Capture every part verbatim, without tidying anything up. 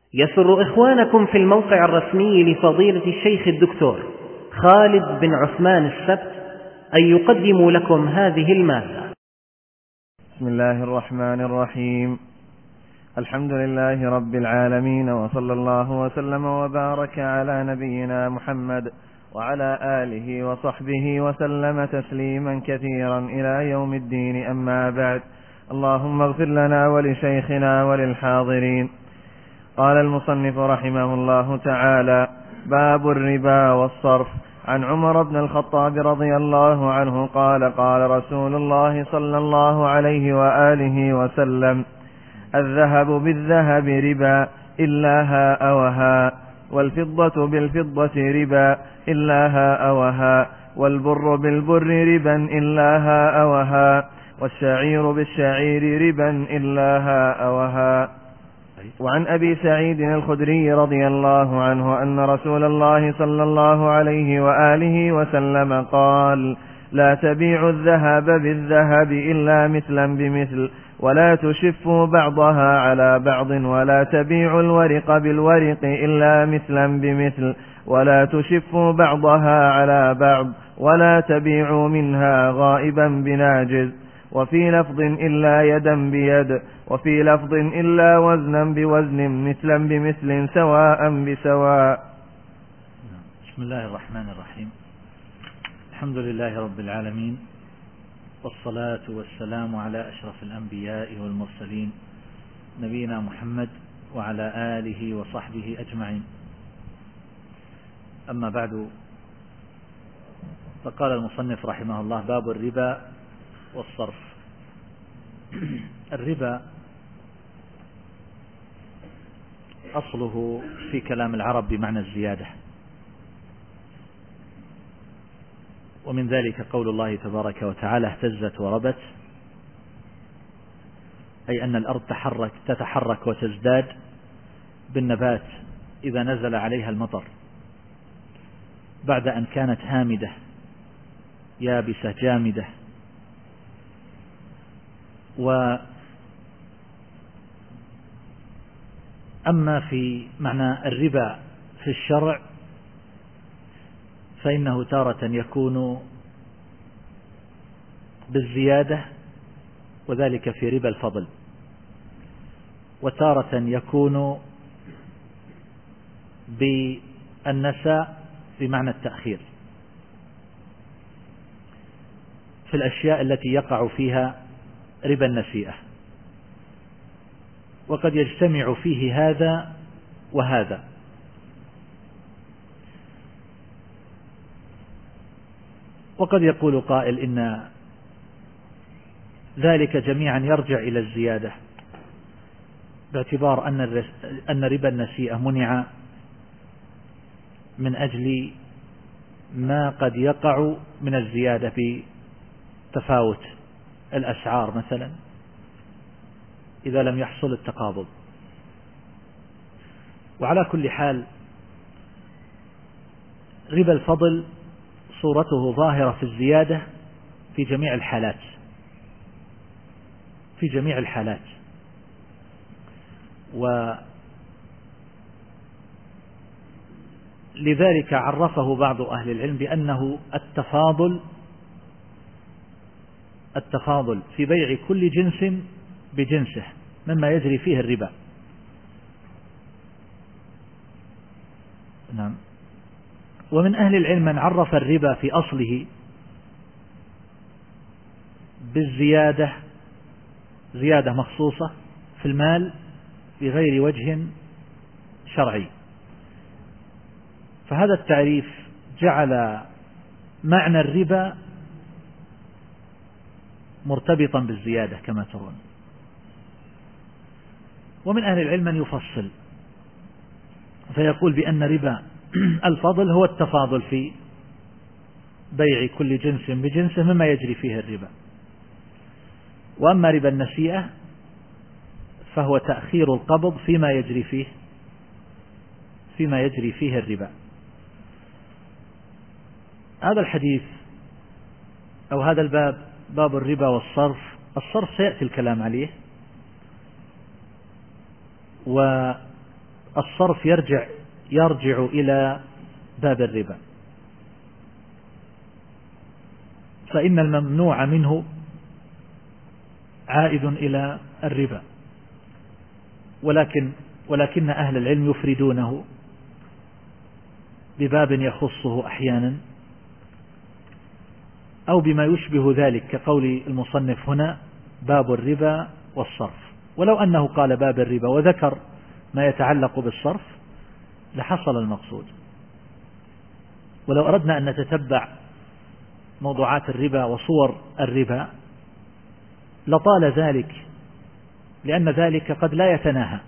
يسر إخوانكم في الموقع الرسمي لفضيلة الشيخ الدكتور خالد بن عثمان السبت أن يقدموا لكم هذه المادة. بسم الله الرحمن الرحيم. الحمد لله رب العالمين، وصلى الله وسلم وبارك على نبينا محمد وعلى آله وصحبه وسلم تسليما كثيرا إلى يوم الدين. أما بعد، اللهم اغفر لنا ولشيخنا وللحاضرين. قال المصنف رحمه الله تعالى: باب الربا والصرف. عن عمر بن الخطاب رضي الله عنه قال: قال رسول الله صلى الله عليه وآله وسلم: الذهب بالذهب ربا إلا هاء وهاء، والفضة بالفضة ربا إلا هاء وهاء، والبر بالبر ربا إلا هاء وهاء، والشعير بالشعير ربا إلا هاء وهاء. وعن أبي سعيد الخدري رضي الله عنه أن رسول الله صلى الله عليه وآله وسلم قال: لا تبيعوا الذهب بالذهب إلا مثلا بمثل، ولا تشفوا بعضها على بعض، ولا تبيعوا الورق بالورق إلا مثلا بمثل، ولا تشفوا بعضها على بعض، ولا تبيعوا منها غائبا بناجز، وفي لفظ إلا يدا بيد، وفي لفظ إلا وزنا بوزن، مثلا بمثل، سواء بسواء. بسم الله الرحمن الرحيم. الحمد لله رب العالمين، والصلاة والسلام على أشرف الأنبياء والمرسلين، نبينا محمد وعلى آله وصحبه أجمعين. أما بعد، فقال المصنف رحمه الله: باب الربا والصرف. الربا أصله في كلام العرب بمعنى الزيادة، ومن ذلك قول الله تبارك وتعالى: اهتزت وربت، أي أن الأرض تحرك تتحرك وتزداد بالنبات إذا نزل عليها المطر، بعد أن كانت هامدة يابسة جامدة. وأما في معنى الربا في الشرع فإنه تارة يكون بالزيادة، وذلك في ربا الفضل، وتارة يكون بالنساء بمعنى التأخير في الأشياء التي يقع فيها ربا النسيئة، وقد يجتمع فيه هذا وهذا. وقد يقول قائل إن ذلك جميعا يرجع إلى الزيادة، باعتبار أن ربا النسيئة منع من أجل ما قد يقع من الزيادة بتفاوت الأسعار مثلا إذا لم يحصل التقابض. وعلى كل حال، ربا الفضل صورته ظاهرة في الزيادة في جميع الحالات في جميع الحالات ولذلك عرفه بعض أهل العلم بأنه التفاضل التفاضل في بيع كل جنس بجنسه مما يجري فيه الربا. نعم. ومن أهل العلم من عرف الربا في أصله بالزيادة، زيادة مخصوصة في المال بغير وجه شرعي، فهذا التعريف جعل معنى الربا مرتبطا بالزيادة كما ترون. ومن أهل العلم من يفصل فيقول بأن ربا الفضل هو التفاضل في بيع كل جنس بجنسه مما يجري فيه الربا. وأما ربا النسيئة فهو تأخير القبض فيما يجري فيه فيما يجري فيه الربا. هذا الحديث أو هذا الباب، باب الربا والصرف، الصرف سيأتي الكلام عليه، الصرف يرجع يرجع إلى باب الربا، فإن الممنوع منه عائد إلى الربا، ولكن ولكن أهل العلم يفردونه بباب يخصه أحيانا أو بما يشبه ذلك، كقول المصنف هنا باب الربا والصرف. ولو أنه قال باب الربا وذكر ما يتعلق بالصرف لحصل المقصود. ولو أردنا أن نتتبع موضوعات الربا وصور الربا لطال ذلك، لأن ذلك قد لا يتناهى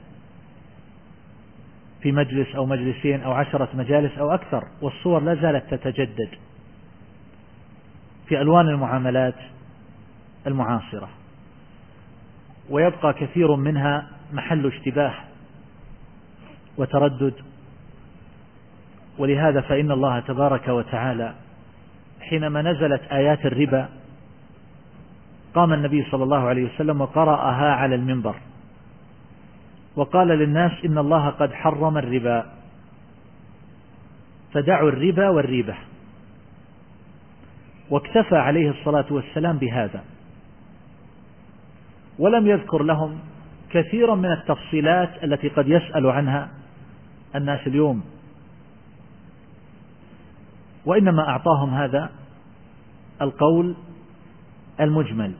في مجلس أو مجلسين أو عشرة مجالس أو أكثر، والصور لا زالت تتجدد في ألوان المعاملات المعاصرة، ويبقى كثير منها محل اشتباه وتردد. ولهذا فإن الله تبارك وتعالى حينما نزلت آيات الربا قام النبي صلى الله عليه وسلم وقرأها على المنبر وقال للناس إن الله قد حرم الربا فدعوا الربا والريبة، واكتفى عليه الصلاة والسلام بهذا، ولم يذكر لهم كثيرا من التفصيلات التي قد يسأل عنها الناس اليوم، وإنما أعطاهم هذا القول المجمل.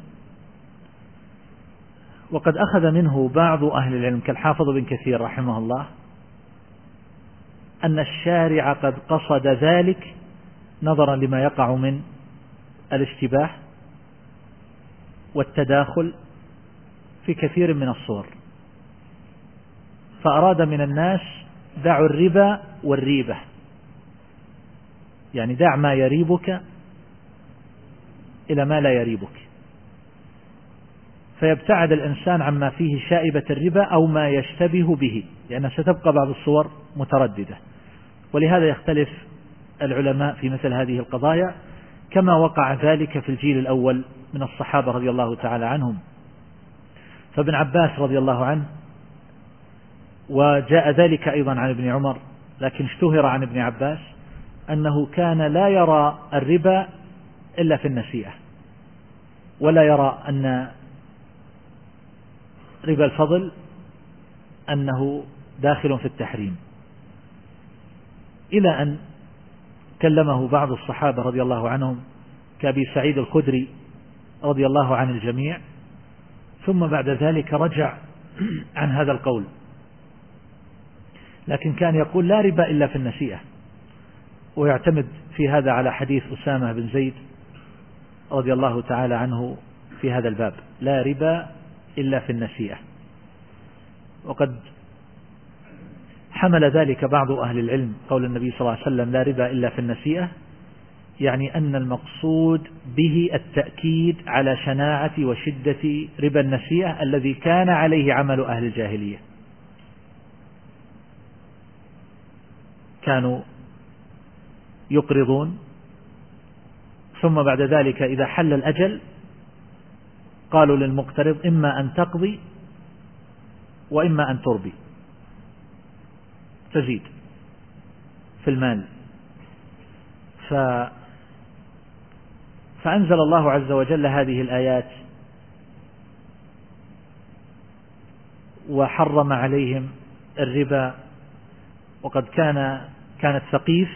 وقد أخذ منه بعض أهل العلم كالحافظ بن كثير رحمه الله أن الشارع قد قصد ذلك نظرا لما يقع من الاشتباه والتداخل في كثير من الصور، فأراد من الناس دعوا الربا والريبة، يعني دع ما يريبك إلى ما لا يريبك، فيبتعد الإنسان عما فيه شائبة الربا أو ما يشتبه به، لأن ستبقى بعض الصور مترددة. ولهذا يختلف العلماء في مثل هذه القضايا، كما وقع ذلك في الجيل الأول من الصحابة رضي الله تعالى عنهم. فابن عباس رضي الله عنه، وجاء ذلك أيضا عن ابن عمر، لكن اشتهر عن ابن عباس أنه كان لا يرى الربا إلا في النسيئة، ولا يرى أن ربا الفضل أنه داخل في التحريم، إلى أن كلمه بعض الصحابة رضي الله عنهم كأبي سعيد الخدري رضي الله عن الجميع، ثم بعد ذلك رجع عن هذا القول، لكن كان يقول لا ربا إلا في النسيئة، ويعتمد في هذا على حديث أسامة بن زيد رضي الله تعالى عنه في هذا الباب، لا ربا إلا في النسيئة. وقد حمل ذلك بعض أهل العلم قول النبي صلى الله عليه وسلم لا ربا إلا في النسيئة، يعني أن المقصود به التأكيد على شناعة وشدة ربا النسيئة الذي كان عليه عمل أهل الجاهلية، كانوا يقرضون ثم بعد ذلك إذا حل الأجل قالوا للمقترض إما أن تقضي وإما أن تربي، تزيد في المال. ف... فأنزل الله عز وجل هذه الآيات وحرم عليهم الربا. وقد كان كانت ثقيف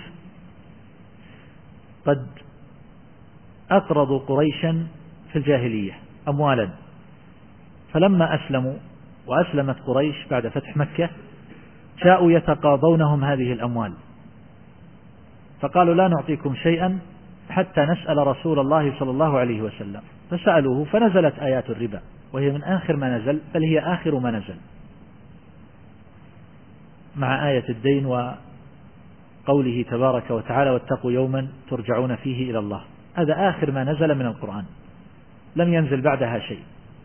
قد أقرضوا قريشا في الجاهلية أموالا، فلما أسلموا وأسلمت قريش بعد فتح مكة جاءوا يتقاضونهم هذه الأموال، فقالوا لا نعطيكم شيئا حتى نسأل رسول الله صلى الله عليه وسلم، فسألوه فنزلت آيات الربا، وهي من آخر ما نزل، بل هي آخر ما نزل مع آية الدين وقوله تبارك وتعالى واتقوا يوما ترجعون فيه إلى الله. هذا آخر ما نزل من القرآن، لم ينزل بعدها شيء،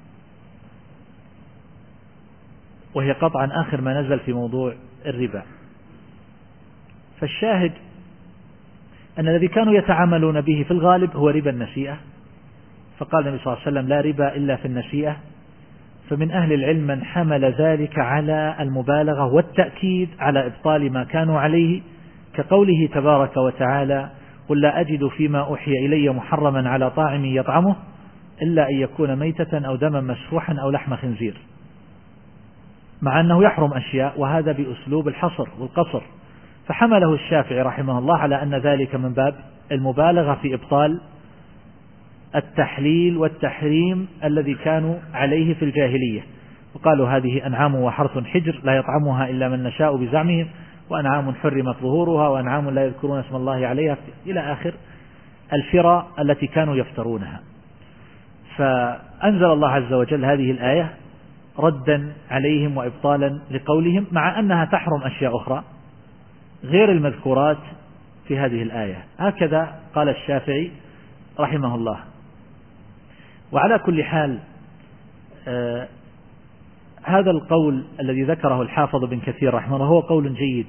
وهي قطعا آخر ما نزل في موضوع الربا. فالشاهد أن الذي كانوا يتعاملون به في الغالب هو ربا النسيئة، فقال النبي صلى الله عليه وسلم لا ربا إلا في النسيئة، فمن أهل العلم من حمل ذلك على المبالغة والتأكيد على إبطال ما كانوا عليه، كقوله تبارك وتعالى: قل لا أجد فيما أوحي إلي محرما على طاعم يطعمه إلا أن يكون ميتة أو دما مسفوحا أو لحم خنزير، مع أنه يحرم أشياء، وهذا بأسلوب الحصر والقصر. فحمله الشافعي رحمه الله على أن ذلك من باب المبالغة في إبطال التحليل والتحريم الذي كانوا عليه في الجاهلية، وقالوا هذه أنعام وحرث حجر لا يطعمها إلا من نشاء بزعمهم، وأنعام حرمت ظهورها، وأنعام لا يذكرون اسم الله عليها، إلى آخر الفرى التي كانوا يفترونها. فأنزل الله عز وجل هذه الآية ردا عليهم وإبطالا لقولهم، مع أنها تحرم أشياء أخرى غير المذكورات في هذه الآية. هكذا قال الشافعي رحمه الله. وعلى كل حال آه هذا القول الذي ذكره الحافظ بن كثير رحمه الله هو قول جيد،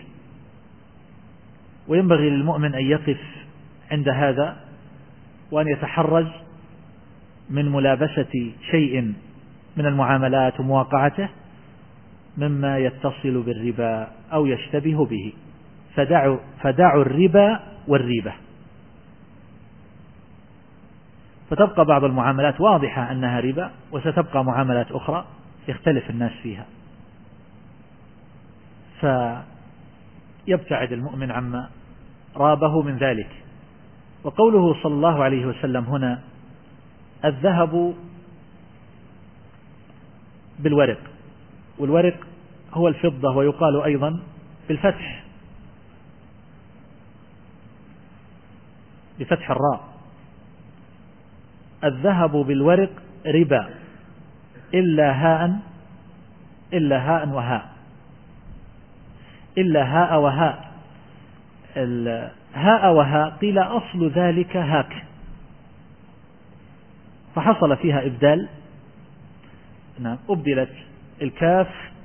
وينبغي للمؤمن أن يقف عند هذا وأن يتحرز من ملابسة شيء من المعاملات ومواقعته مما يتصل بالربا أو يشتبه به، فدعوا, فدعوا الربا والريبة. فتبقى بعض المعاملات واضحة أنها ربا، وستبقى معاملات أخرى يختلف الناس فيها، فيبتعد المؤمن عما رابه من ذلك. وقوله صلى الله عليه وسلم هنا الذهب بالورق، والورق هو الفضة، ويقال أيضا بالفتح بفتح الراء: الذهب بالورق ربا إلا هاء إلا هاء وهاء إلا هاء وهاء. هاء وهاء قيل أصل ذلك هاك، فحصل فيها إبدال، نعم، أبدلت الكاف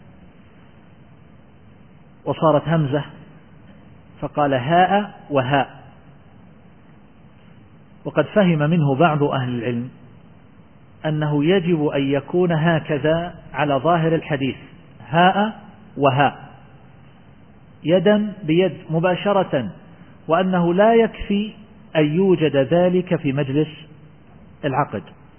وصارت همزة فقال هاء وهاء. وقد فهم منه بعض أهل العلم أنه يجب أن يكون هكذا على ظاهر الحديث، هاء وهاء، يدا بيد مباشرة، وأنه لا يكفي أن يوجد ذلك في مجلس العقد.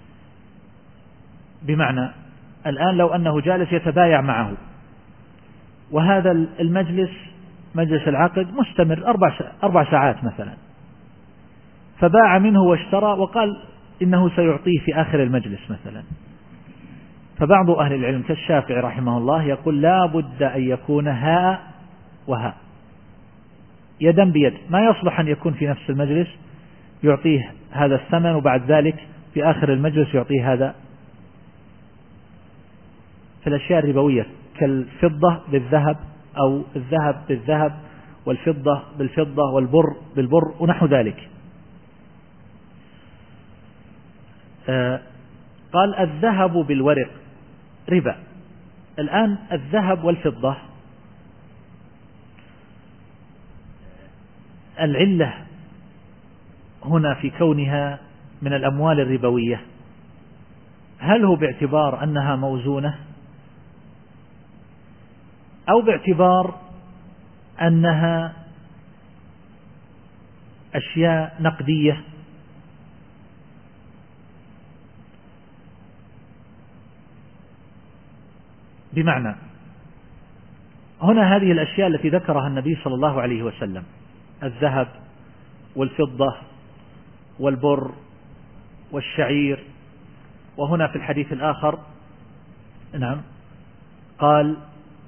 بمعنى الآن لو أنه جالس يتبايع معه، وهذا المجلس مجلس العقد مستمر أربع أربع ساعات مثلا، فباع منه واشترى وقال إنه سيعطيه في آخر المجلس مثلا، فبعض أهل العلم كالشافعي رحمه الله يقول لا بد أن يكون هاء وهاء، يدا بيد، ما يصلح أن يكون في نفس المجلس يعطيه هذا الثمن وبعد ذلك في آخر المجلس يعطيه هذا. في الأشياء الربوية كالفضة بالذهب أو الذهب بالذهب والفضة بالفضة والبر بالبر ونحو ذلك. آه قال الذهب بالورق ربا. الآن الذهب والفضة العلة هنا في كونها من الأموال الربوية، هل هو باعتبار أنها موزونة أو باعتبار أنها أشياء نقدية؟ بمعنى هنا هذه الأشياء التي ذكرها النبي صلى الله عليه وسلم، الذهب والفضة والبر والشعير، وهنا في الحديث الآخر نعم قال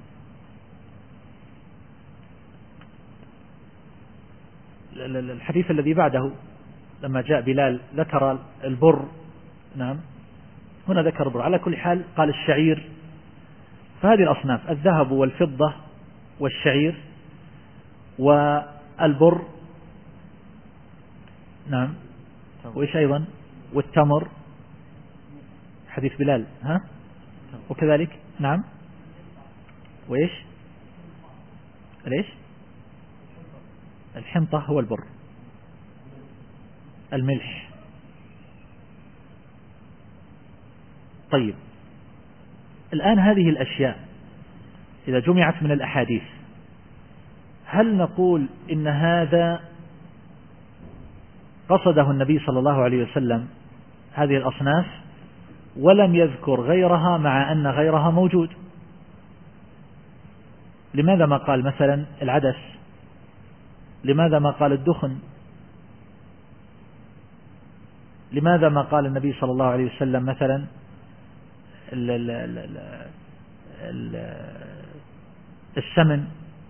الحديث الذي بعده لما جاء بلال ذكر البر، نعم هنا ذكر البر. على كل حال قال الشعير، فهذه الأصناف الذهب والفضة والشعير والبر، نعم، وإيش أيضا والتمر حديث بلال، ها وكذلك نعم، وإيش ليش الحنطة هو البر، الملح. طيب الآن هذه الأشياء إذا جمعت من الأحاديث هل نقول إن هذا قصده النبي صلى الله عليه وسلم هذه الأصناف ولم يذكر غيرها مع أن غيرها موجود؟ لماذا ما قال مثلا العدس؟ لماذا ما قال الدخن؟ لماذا ما قال النبي صلى الله عليه وسلم مثلا ال ال ال ال السمن،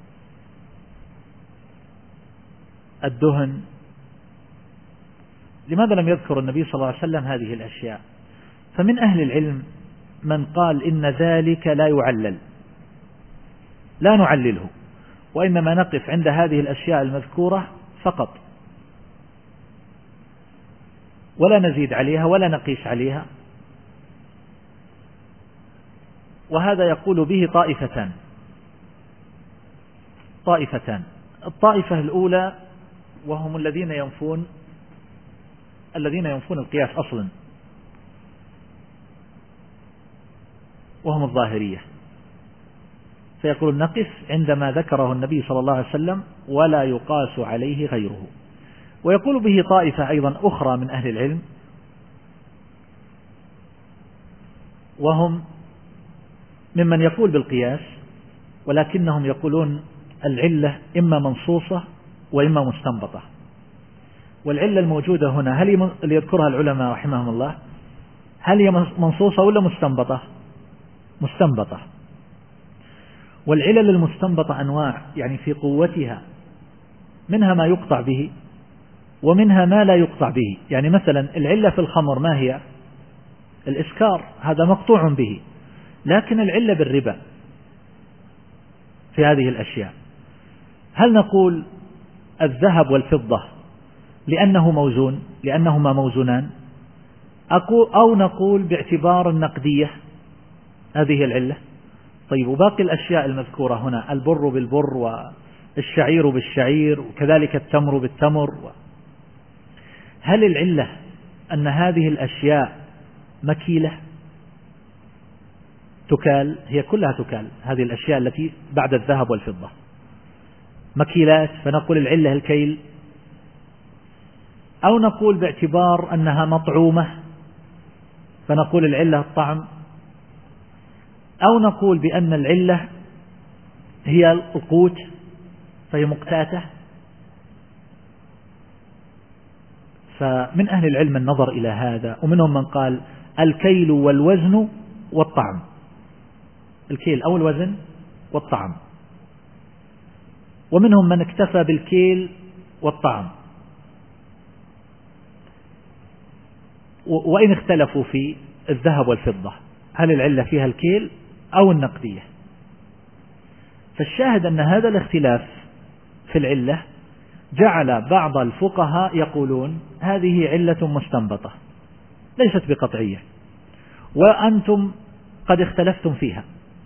الدهن؟ لماذا لم يذكر النبي صلى الله عليه وسلم هذه الأشياء؟ فمن أهل العلم من قال إن ذلك لا يعلل، لا نعلله، وإنما نقف عند هذه الأشياء المذكورة فقط، ولا نزيد عليها ولا نقيس عليها. وهذا يقول به طائفتان طائفتان الطائفة الأولى وهم الذين ينفون الذين ينفون القياس أصلا، وهم الظاهرية، فيقول نقف عندما ذكره النبي صلى الله عليه وسلم ولا يقاس عليه غيره. ويقول به طائفة أيضا أخرى من أهل العلم وهم ممن يقول بالقياس، ولكنهم يقولون العلة إما منصوصة وإما مستنبطة. والعلة الموجودة هنا هل اللي يذكرها العلماء رحمهم الله هل هي منصوصة ولا مستنبطة؟ مستنبطة. والعلل المستنبطة أنواع، يعني في قوتها، منها ما يقطع به ومنها ما لا يقطع به. يعني مثلا العلة في الخمر ما هي؟ الإسكار، هذا مقطوع به. لكن العلة بالربا في هذه الأشياء، هل نقول الذهب والفضة لأنه موزون لأنهما موزونان، أو نقول باعتبار النقدية هذه العلة؟ طيب، وباقي الأشياء المذكورة هنا البر بالبر والشعير بالشعير وكذلك التمر بالتمر، هل العلة أن هذه الأشياء مكيلة تكال؟ هي كلها تكال، هذه الأشياء التي بعد الذهب والفضة مكيلات، فنقول العلة الكيل، أو نقول باعتبار أنها مطعومة فنقول العلة الطعم، أو نقول بأن العلة هي القوت فهي مقتاتة. فمن أهل العلم النظر إلى هذا، ومنهم من قال الكيل والوزن والطعم، الكيل أو الوزن والطعم، ومنهم من اكتفى بالكيل والطعم، وإن اختلفوا في الذهب والفضة هل العلة فيها الكيل أو النقدية. فالشاهد أن هذا الاختلاف في العلة جعل بعض الفقهاء يقولون هذه علة مستنبطة ليست بقطعية، وأنتم قد اختلفتم فيها،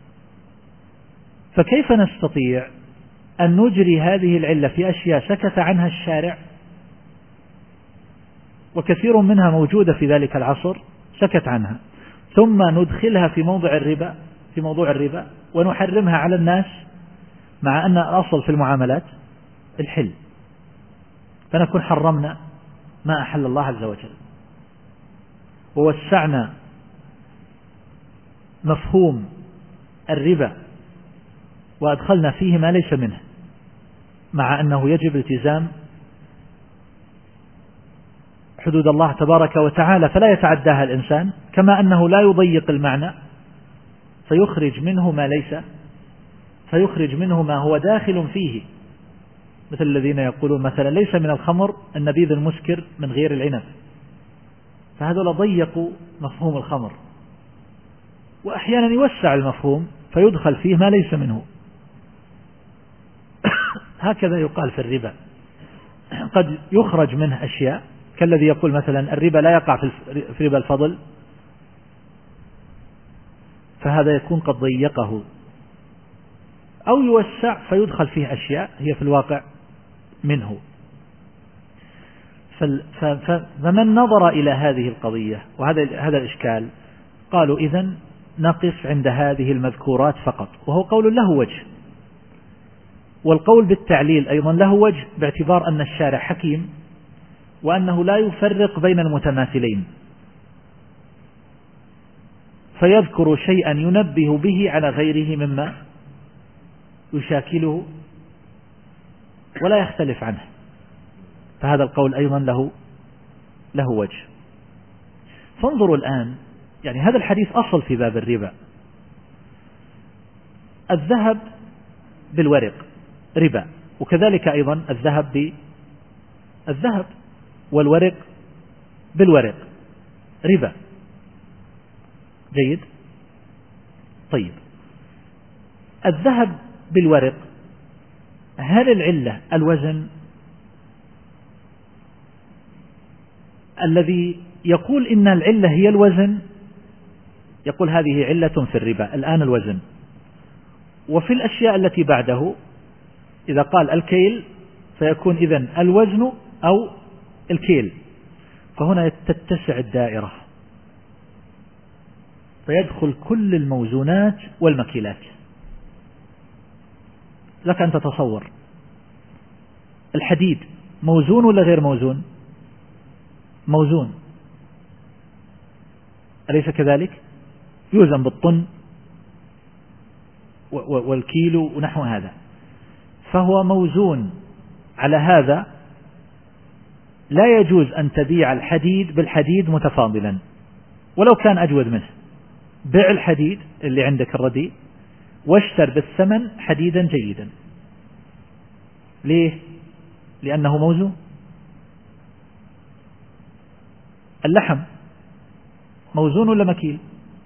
فكيف نستطيع أن نجري هذه العلة في أشياء سكت عنها الشارع، وكثير منها موجودة في ذلك العصر سكت عنها، ثم ندخلها في موضع الربا في موضوع الربا ونحرمها على الناس، مع أن الأصل في المعاملات الحل، فنكون حرمنا ما أحل الله عز وجل، ووسعنا مفهوم الربا وأدخلنا فيه ما ليس منه، مع أنه يجب التزام حدود الله تبارك وتعالى فلا يتعداها الإنسان، كما أنه لا يضيق المعنى فيخرج منه ما ليس فيخرج منه ما هو داخل فيه، مثل الذين يقولون مثلا ليس من الخمر النبيذ المسكر من غير العنب، فهذول ضيقوا مفهوم الخمر، وأحيانا يوسع المفهوم فيدخل فيه ما ليس منه. هكذا يقال في الربا، قد يخرج منه أشياء كالذي يقول مثلا الربا لا يقع في ربا الفضل، فهذا يكون قد ضيقه، أو يوسع فيدخل فيه أشياء هي في الواقع منه. فمن نظر إلى هذه القضية وهذا هذا الإشكال قالوا إذن نقف عند هذه المذكورات فقط، وهو قول له وجه. والقول بالتعليل أيضا له وجه، باعتبار أن الشارع حكيم وأنه لا يفرق بين المتماثلين، فيذكر شيئا ينبه به على غيره مما يشاكله ولا يختلف عنه، فهذا القول أيضا له له وجه. فانظروا الآن، يعني هذا الحديث أصل في باب الربا. الذهب بالورق ربا، وكذلك أيضا الذهب بالذهب والورق بالورق ربا. جيد. طيب، الذهب بالورق، هل العلة الوزن؟ الذي يقول إن العلة هي الوزن يقول هذه علة في الربا الآن الوزن. وفي الأشياء التي بعده إذا قال الكيل فيكون إذن الوزن أو الكيل، فهنا تتسع الدائرة فيدخل كل الموزونات والمكيلات. لك أن تتصور الحديد موزون ولا غير موزون؟ موزون، أليس كذلك؟ يوزن بالطن والكيلو ونحو هذا، فهو موزون. على هذا لا يجوز أن تبيع الحديد بالحديد متفاضلا ولو كان أجود منه. بيع الحديد اللي عندك الرديء واشتر بالثمن حديدا جيدا. ليه؟ لأنه موزون. اللحم موزون ولا مكيل؟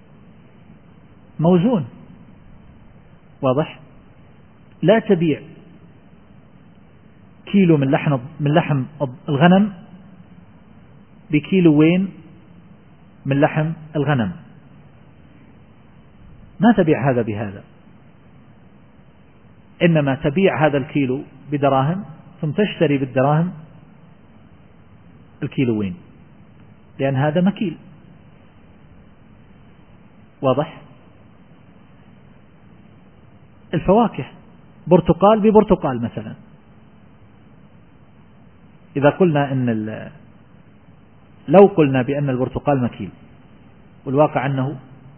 موزون، واضح؟ لا تبيع كيلو من لحم من لحم الغنم بكيلوين من لحم الغنم، ما تبيع هذا بهذا، إنما تبيع هذا الكيلو بدراهم ثم تشتري بالدراهم الكيلوين، لأن هذا مكيل. واضح؟ الفواكه برتقال ببرتقال مثلا، إذا قلنا إن لو قلنا بأن البرتقال مكيل والواقع أنه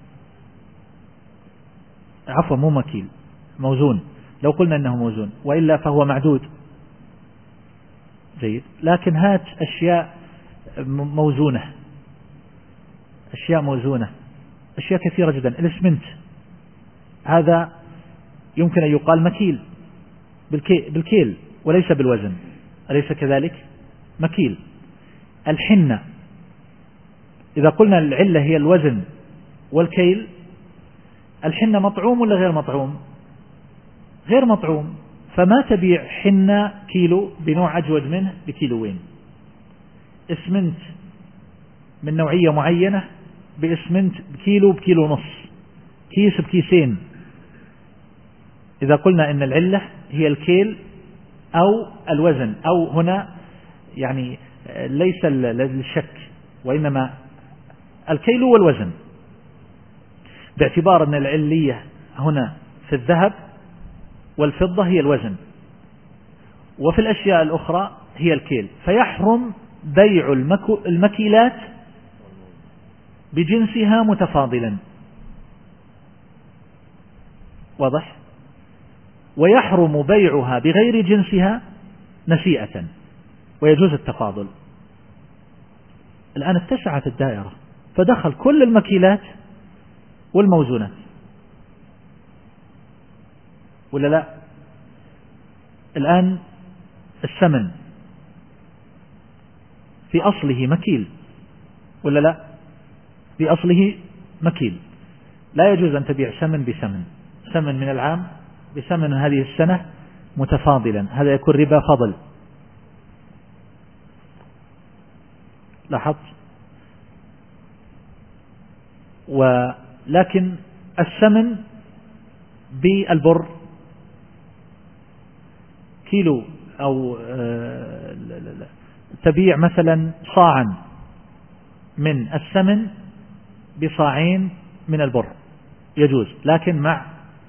عفوا مو مكيل موزون، لو قلنا أنه موزون وإلا فهو معدود. جيد. لكن هات أشياء موزونة، أشياء موزونة، أشياء كثيرة جدا. الإسمنت هذا يمكن أن يقال مكيل بالكيل وليس بالوزن، أليس كذلك؟ مكيل. الحنة إذا قلنا العلة هي الوزن والكيل، الحنة مطعوم ولا غير مطعوم؟ غير مطعوم، فما تبيع حنة كيلو بنوع أجود منه بكيلوين. اسمنت من نوعية معينة باسمنت بكيلو بكيلو نص، كيس بكيسين. إذا قلنا إن العلة هي الكيل أو الوزن، أو هنا يعني ليس للشك وإنما الكيل والوزن، باعتبار أن العلية هنا في الذهب والفضة هي الوزن، وفي الأشياء الأخرى هي الكيل، فيحرم بيع المكيلات بجنسها متفاضلا. واضح؟ ويحرم بيعها بغير جنسها نسيئة، ويجوز التفاضل. الآن اتسعت الدائرة فدخل كل المكيلات والموزونات، ولا لا؟ الآن السمن في أصله مكيل ولا لا؟ في أصله مكيل، لا يجوز أن تبيع سمن بسمن، سمن من العام بسمن هذه السنة متفاضلا، هذا يكون ربا فضل. لاحظت؟ ولكن السمن بالبر كيلو أو تبيع مثلا صاعا من السمن بصاعين من البر، يجوز، لكن مع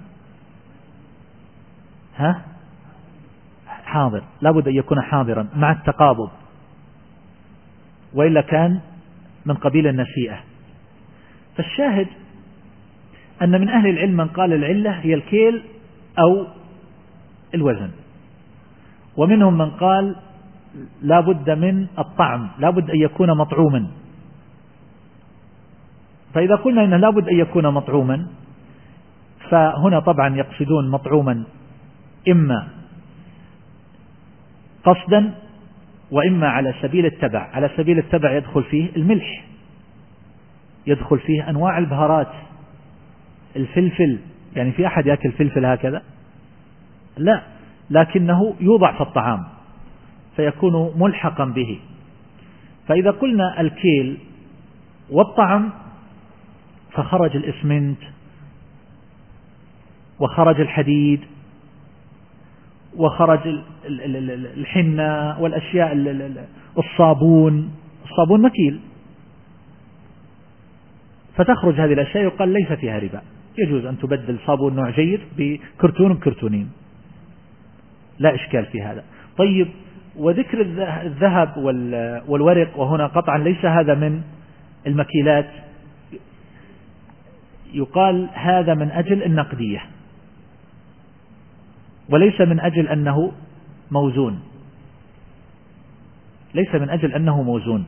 ها حاضر، لابد أن يكون حاضرا مع التقابض، وإلا كان من قبيل النسيئة. فالشاهد أن من أهل العلم من قال العلة هي الكيل أو الوزن، ومنهم من قال لا بد من الطعم، لا بد أن يكون مطعوما. فإذا قلنا إنه لا بد أن يكون مطعوما، فهنا طبعا يقصدون مطعوما إما قصدا وإما على سبيل التبع. على سبيل التبع يدخل فيه الملح، يدخل فيه أنواع البهارات، الفلفل. يعني في أحد يأكل فلفل هكذا؟ لا، لكنه يوضع في الطعام فيكون ملحقا به. فإذا قلنا الكيل والطعم فخرج الإسمنت وخرج الحديد وخرج الحنة والأشياء، الصابون، الصابون مكيل، فتخرج هذه الأشياء يقال ليس فيها ربا، يجوز أن تبدل صابون نوع جيد بكرتون بكرتونين، لا إشكال في هذا. طيب، وذكر الذهب والورق، وهنا قطعا ليس هذا من المكيلات، يقال هذا من أجل النقدية وليس من أجل أنه موزون، ليس من أجل أنه موزون.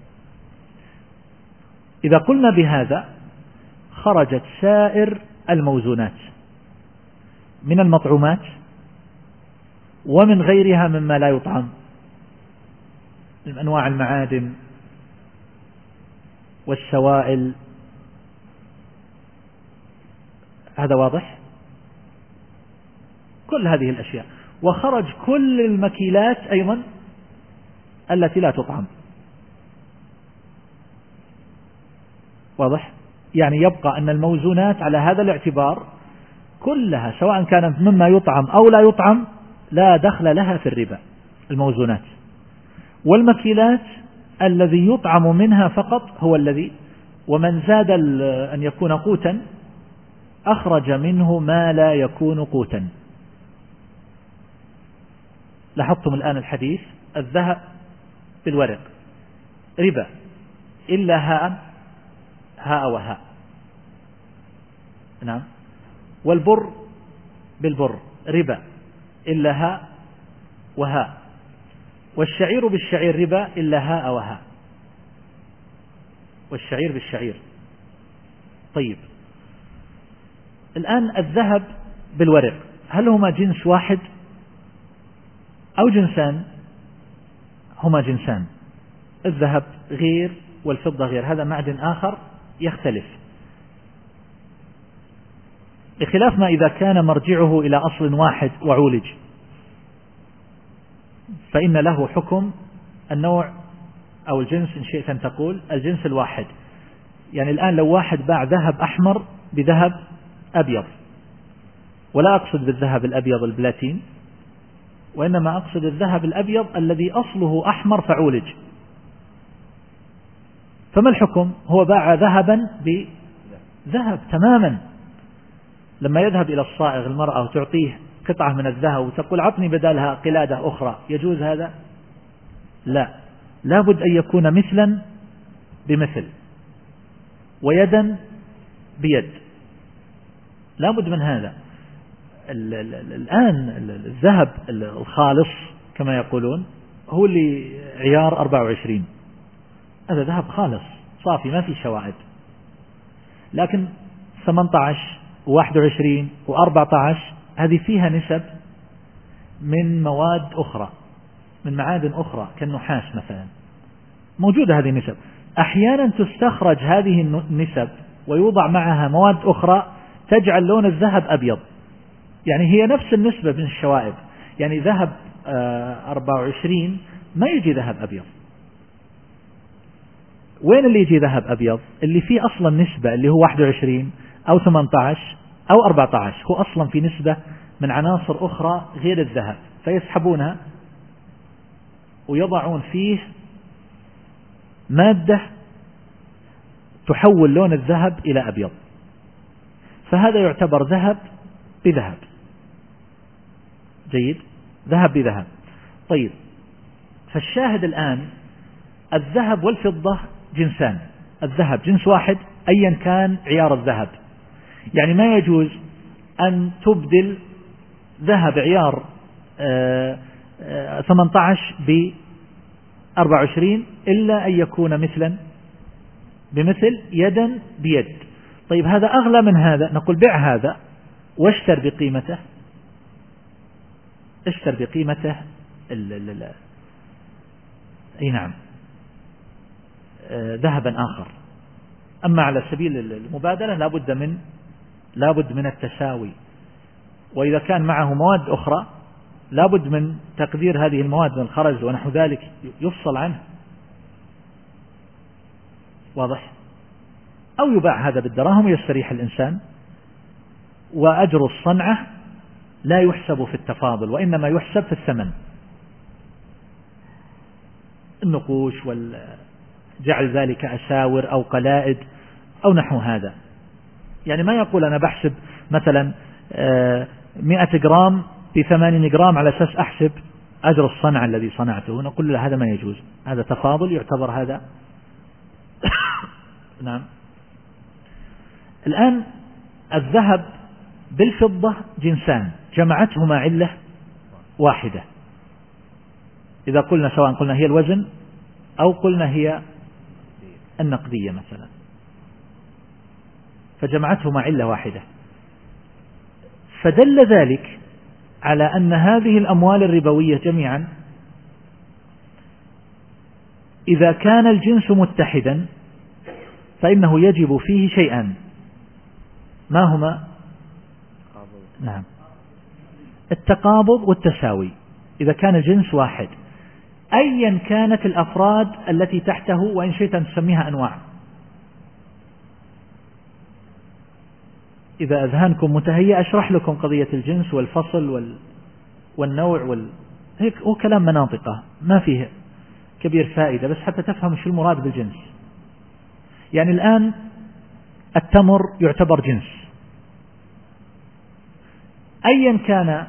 إذا قلنا بهذا خرجت سائر الموزونات من المطعومات ومن غيرها مما لا يطعم، من أنواع المعادن والسوائل. هذا واضح؟ كل هذه الأشياء، وخرج كل المكيلات أيضا التي لا تطعم. واضح؟ يعني يبقى أن الموزونات على هذا الاعتبار كلها سواء كانت مما يطعم أو لا يطعم لا دخل لها في الربا، الموزونات. والمكيلات الذي يطعم منها فقط هو الذي، ومن زاد أن يكون قوتا أخرج منه ما لا يكون قوتا. لاحظتم الآن الحديث، الذهب بالورق ربا إلا هاء هاء وهاء، نعم. والبر بالبر ربا إلا هاء وهاء، والشعير بالشعير ربا إلا هاء وهاء، والشعير بالشعير. طيب، الآن الذهب بالورق هل هما جنس واحد أو جنسان؟ هما جنسان، الذهب غير والفضة غير، هذا معدن آخر يختلف، بخلاف ما إذا كان مرجعه إلى أصل واحد وعولج فإن له حكم النوع أو الجنس، إن شئت أن تقول الجنس الواحد. يعني الآن لو واحد باع ذهب أحمر بذهب أبيض، ولا أقصد بالذهب الأبيض البلاتين، وإنما أقصد الذهب الأبيض الذي أصله أحمر فعولج، فما الحكم؟ هو باع ذهبا بذهب تماما. لما يذهب إلى الصائغ المرأة وتعطيه قطعة من الذهب وتقول عطني بدالها قلادة أخرى، يجوز هذا؟ لا، لابد أن يكون مثلا بمثل ويدا بيد، لابد من هذا. الآن الذهب الخالص كما يقولون هو اللي عيار أربعة وعشرين، هذا ذهب خالص صافي ما في شوائب. لكن ثمانية عشر وواحد وعشرين وأربعة عشر هذه فيها نسب من مواد أخرى، من معادن أخرى كالنحاس مثلا، موجودة هذه النسب. أحيانا تستخرج هذه النسب ويوضع معها مواد أخرى تجعل لون الذهب أبيض، يعني هي نفس النسبة من الشوائب. يعني ذهب أربعة وعشرين ما يجي ذهب أبيض. وين اللي يجي ذهب أبيض؟ اللي فيه أصلا نسبة اللي هو واحد وعشرين أو ثمانية عشر أو أربعة عشر، هو أصلا في نسبة من عناصر أخرى غير الذهب، فيسحبونها ويضعون فيه مادة تحول لون الذهب إلى أبيض. فهذا يعتبر ذهب بذهب. جيد، ذهب بذهب. طيب، فالشاهد الآن الذهب والفضة جنسان، الذهب جنس واحد أيا كان عيار الذهب، يعني ما يجوز أن تبدل ذهب عيار ثمانية عشر ب أربعة وعشرين إلا أن يكون مثلا بمثل، يدا بيد. طيب هذا أغلى من هذا، نقول بيع هذا واشتر بقيمته، اشتر بقيمته ال ال ال اي نعم ذهبا آخر. أما على سبيل المبادلة لابد من لابد من التساوي، وإذا كان معه مواد أخرى لابد من تقدير هذه المواد من الخرز ونحو ذلك يفصل عنه، واضح؟ أو يباع هذا بالدراهم ويستريح الإنسان، وأجر الصنعة لا يحسب في التفاضل وإنما يحسب في الثمن، النقوش وجعل ذلك أساور أو قلائد أو نحو هذا. يعني ما يقول أنا بحسب مثلا مئة جرام بثمانين جرام على أساس أحسب أجر الصنع الذي صنعته، نقول له هذا ما يجوز، هذا تفاضل يعتبر هذا نعم. الآن الذهب بالفضة جنسان جمعتهما علة واحدة، إذا قلنا سواء قلنا هي الوزن أو قلنا هي النقدية مثلا، فجمعتهما علة واحدة، فدل ذلك على أن هذه الأموال الربوية جميعا إذا كان الجنس متحدا فإنه يجب فيه شيئان، ما هما؟ نعم، التقابض والتساوي. إذا كان الجنس واحد أيا كانت الأفراد التي تحته، وإن شئت أن تسميها أنواع، إذا أذهانكم متهيئة أشرح لكم قضية الجنس والفصل وال... والنوع وال... هيك هو كلام مناطقة ما فيه كبير فائدة، بس حتى تفهم شو المراد بالجنس. يعني الآن التمر يعتبر جنس أيا كان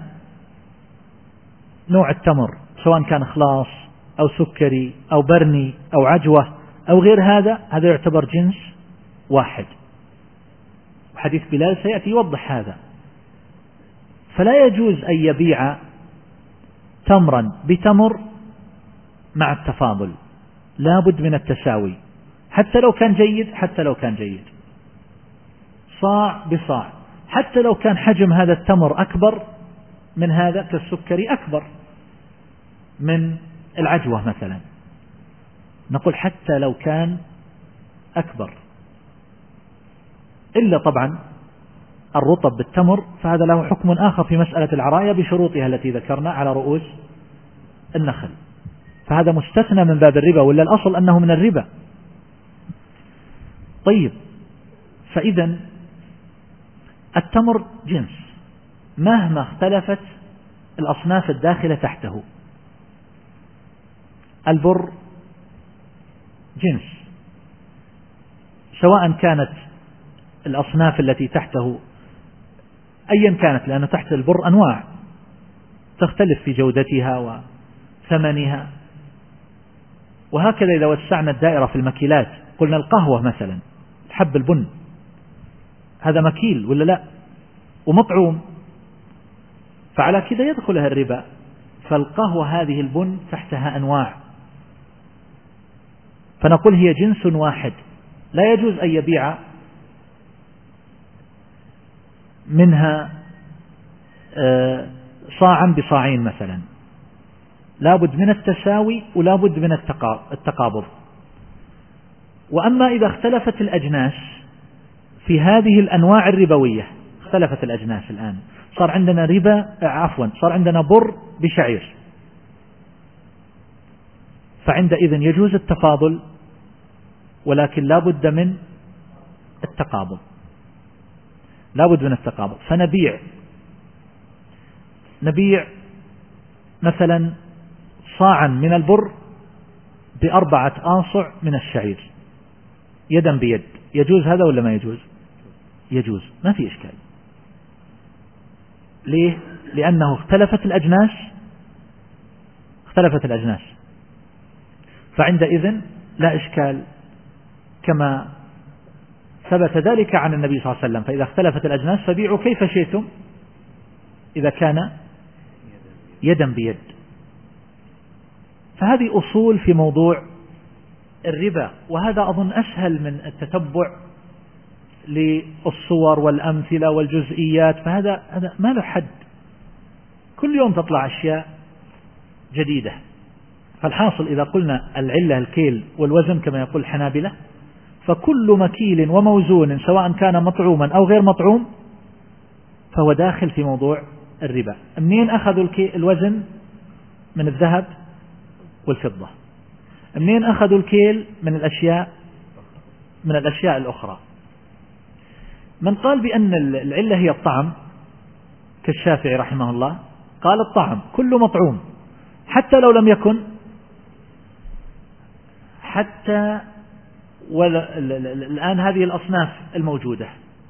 نوع التمر، سواء كان خلاص أو سكري أو برني أو عجوة أو غير هذا، هذا يعتبر جنس واحد، وحديث بلال سيأتي يوضح هذا. فلا يجوز أن يبيع تمرا بتمر مع التفاضل، لابد من التساوي، حتى لو كان جيد حتى لو كان جيد صاع بصاع، حتى لو كان حجم هذا التمر أكبر من هذا، كالسكري أكبر من العجوة مثلا، نقول حتى لو كان أكبر، إلا طبعا الرطب بالتمر فهذا له حكم آخر في مسألة العراية بشروطها التي ذكرنا على رؤوس النخل، فهذا مستثنى من باب الربا، ولا الأصل أنه من الربا. طيب، فإذا التمر جنس مهما اختلفت الأصناف الداخلة تحته. البر جنس سواء كانت الأصناف التي تحته أيا كانت، لأن تحت البر أنواع تختلف في جودتها وثمنها، وهكذا إذا وسعنا الدائرة في المكيلات قلنا القهوة مثلا، حب البن هذا مكيل ولا لا، ومطعوم، فعلى كذا يدخلها الربا. فالقهوة هذه البن تحتها أنواع، فنقول هي جنس واحد، لا يجوز أن يبيع منها صاعا بصاعين مثلا، لابد من التساوي ولابد من التقابض. وأما إذا اختلفت الأجناس في هذه الأنواع الربوية، اختلفت الأجناس الآن، صار عندنا ربا عفوا صار عندنا بر بشعير، فعندئذ يجوز التفاضل، ولكن لا بد من التقابض، لا بد من التقابض. فنبيع نبيع مثلا صاعا من البر بأربعة آصع من الشعير يدا بيد، يجوز هذا ولا ما يجوز؟ يجوز، ما في إشكال. ليه؟ لأنه اختلفت الأجناس اختلفت الأجناس فعندئذ لا إشكال، كما ثبت ذلك عن النبي صلى الله عليه وسلم: فإذا اختلفت الأجناس فبيعوا كيف شئتم إذا كان يدا بيد. فهذه أصول في موضوع الربا، وهذا أظن أسهل من التتبع للصور والأمثلة والجزئيات، فهذا هذا ما له حد، كل يوم تطلع أشياء جديدة. فالحاصل إذا قلنا العلة الكيل والوزن كما يقول الحنابلة، فكل مكيل وموزون سواء كان مطعوما أو غير مطعوم فهو داخل في موضوع الربا. منين أخذوا الوزن؟ من الذهب والفضة. منين أخذوا الكيل؟ من الأشياء من الأشياء الأخرى. من قال بأن العلة هي الطعم كالشافعي رحمه الله، قال الطعم كل مطعوم حتى لو لم يكن حتى الآن هذه الأصناف الموجودة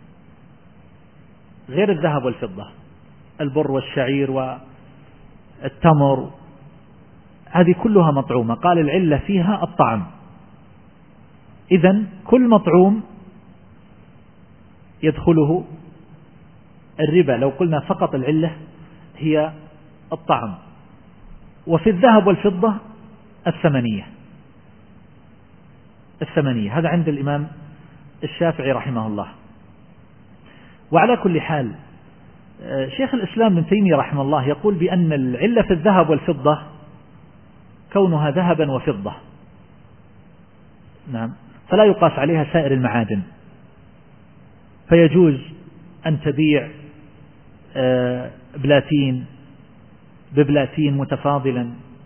غير الذهب والفضة، البر والشعير والتمر، هذه كلها مطعومة، قال العلة فيها الطعم. إذن كل مطعوم يدخله الربا لو قلنا فقط العلة هي الطعم. وفي الذهب والفضة الثمنية الثمنية هذا عند الإمام الشافعي رحمه الله. وعلى كل حال شيخ الإسلام ابن تيمية رحمه الله يقول بأن العلة في الذهب والفضة كونها ذهبا وفضة، نعم، فلا يقاس عليها سائر المعادن، فيجوز أن تبيع بلاتين ببلاتين متفاضلا،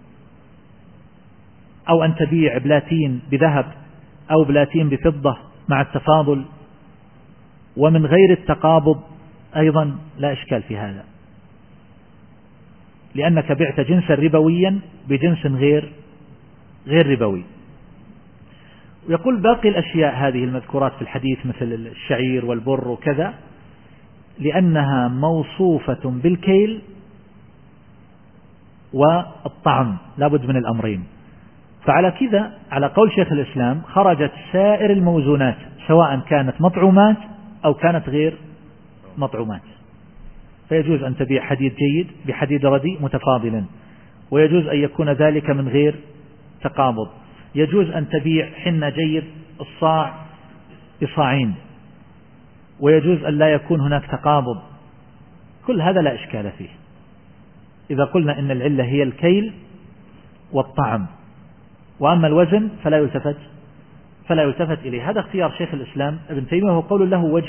أو أن تبيع بلاتين بذهب أو بلاتين بفضة مع التفاضل، ومن غير التقابض أيضا لا إشكال في هذا، لأنك بعت جنسا ربويا بجنس غير غير ربوي. ويقول باقي الأشياء هذه المذكورات في الحديث مثل الشعير والبر وكذا لأنها موصوفة بالكيل والطعم، لابد من الأمرين. فعلى كذا على قول شيخ الإسلام خرجت سائر الموزونات سواء كانت مطعومات أو كانت غير مطعومات. فيجوز أن تبيع حديد جيد بحديد رديء متفاضلا، ويجوز أن يكون ذلك من غير تقابض. يجوز أن تبيع حنة جيد الصاع بصاعين، ويجوز أن لا يكون هناك تقابض. كل هذا لا إشكال فيه إذا قلنا إن العلة هي الكيل والطعم، وأما الوزن فلا يلتفت فلا يلتفت إليه. هذا اختيار شيخ الإسلام ابن تيمية، وهو قول له وجه،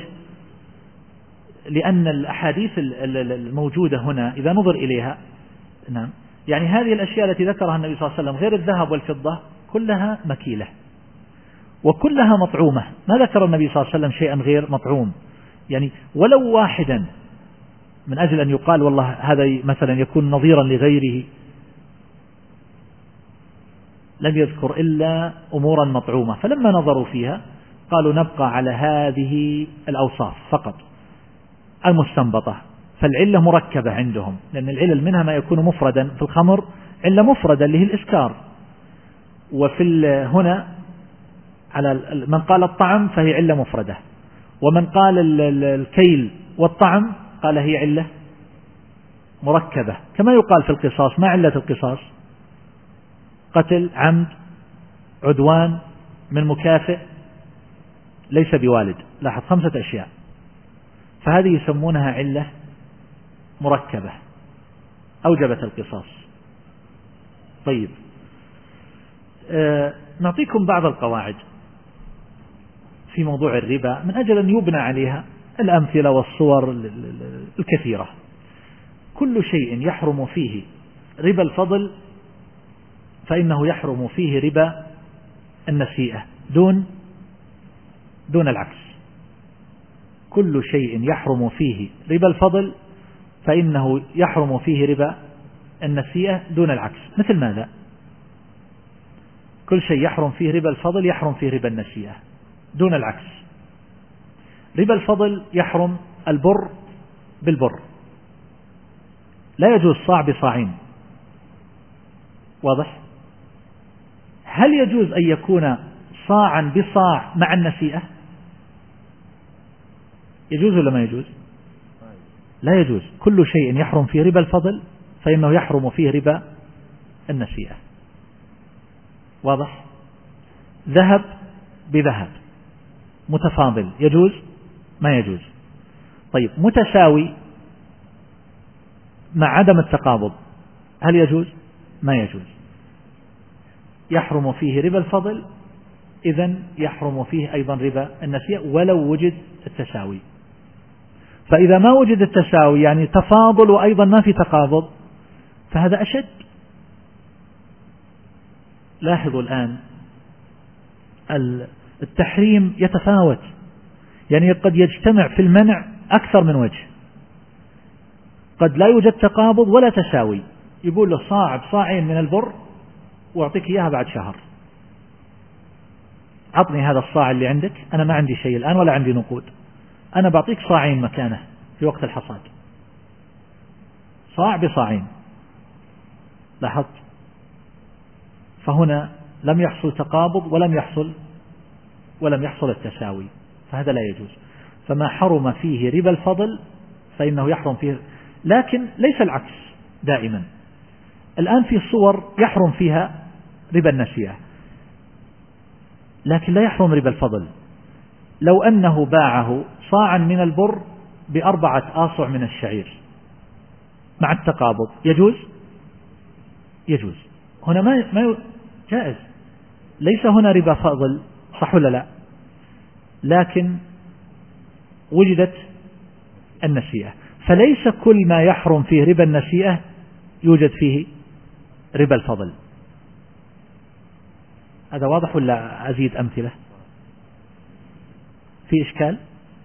لأن الأحاديث الموجودة هنا إذا نظر إليها، نعم، يعني هذه الأشياء التي ذكرها النبي صلى الله عليه وسلم غير الذهب والفضة كلها مكيلة وكلها مطعومة، ما ذكر النبي صلى الله عليه وسلم شيئا غير مطعوم، يعني ولو واحدا من أجل أن يقال والله هذا مثلا يكون نظيرا لغيره، لم يذكر إلا أمورا مطعومة. فلما نظروا فيها قالوا نبقى على هذه الأوصاف فقط المستنبطة. فالعلة مركبة عندهم، لأن العلل منها ما يكون مفردا، في الخمر علة مفردة اللي هي الإسكار، وفي هنا على من قال الطعم فهي علة مفردة، ومن قال الكيل والطعم قال هي علة مركبة. كما يقال في القصاص، ما علة القصاص؟ قتل عمد عدوان من مكافئ ليس بوالد، لاحظ خمسة أشياء، فهذه يسمونها علة مركبة أوجبت القصاص. طيب، آه نعطيكم بعض القواعد في موضوع الربا من أجل أن يبنى عليها الأمثلة والصور الكثيرة. كل شيء يحرم فيه ربا الفضل فإنه يحرم فيه ربا النسيئة دون دون العكس. كل شيء يحرم فيه ربا الفضل فإنه يحرم فيه ربا النسيئة دون العكس. مثل ماذا؟ كل شيء يحرم فيه ربا الفضل يحرم فيه ربا النسيئة دون العكس. ربا الفضل يحرم البر بالبر، لا يجوز صاع بصاعين، واضح؟ هل يجوز أن يكون صاعا بصاع مع النسيئة؟ يجوز ولا ما يجوز؟ لا يجوز. كل شيء يحرم فيه ربا الفضل فإنه يحرم فيه ربا النسيئة، واضح؟ ذهب بذهب متفاضل يجوز؟ ما يجوز. طيب متساوي مع عدم التقابض هل يجوز؟ ما يجوز. يحرم فيه ربا الفضل، إذن يحرم فيه أيضا ربا النسيئة ولو وجد التساوي. فإذا ما وجد التساوي يعني تفاضل وأيضا ما في تقابض فهذا أشد. لاحظوا الآن التحريم يتفاوت، يعني قد يجتمع في المنع أكثر من وجه، قد لا يوجد تقابض ولا تساوي، يقول له صاع بصاعين من البر وأعطيك إياها بعد شهر، عطني هذا الصاع اللي عندك، أنا ما عندي شيء الآن ولا عندي نقود، أنا بعطيك صاعين مكانه في وقت الحصاد، صاع بصاعين. لاحظت؟ فهنا لم يحصل تقابض ولم يحصل ولم يحصل التساوي، فهذا لا يجوز. فما حرم فيه ربا الفضل فإنه يحرم فيه، لكن ليس العكس دائما. الآن في صور يحرم فيها ربا النسيئة لكن لا يحرم ربا الفضل. لو أنه باعه صاعا من البر بأربعة آصع من الشعير مع التقابض يجوز؟ يجوز. هنا ما ما جائز، ليس هنا ربا فضل، صح ولا لا؟ لكن وجدت النسيئة، فليس كل ما يحرم فيه ربا النسيئة يوجد فيه ربا الفضل. هذا واضح ولا أزيد أمثلة؟ في إشكال؟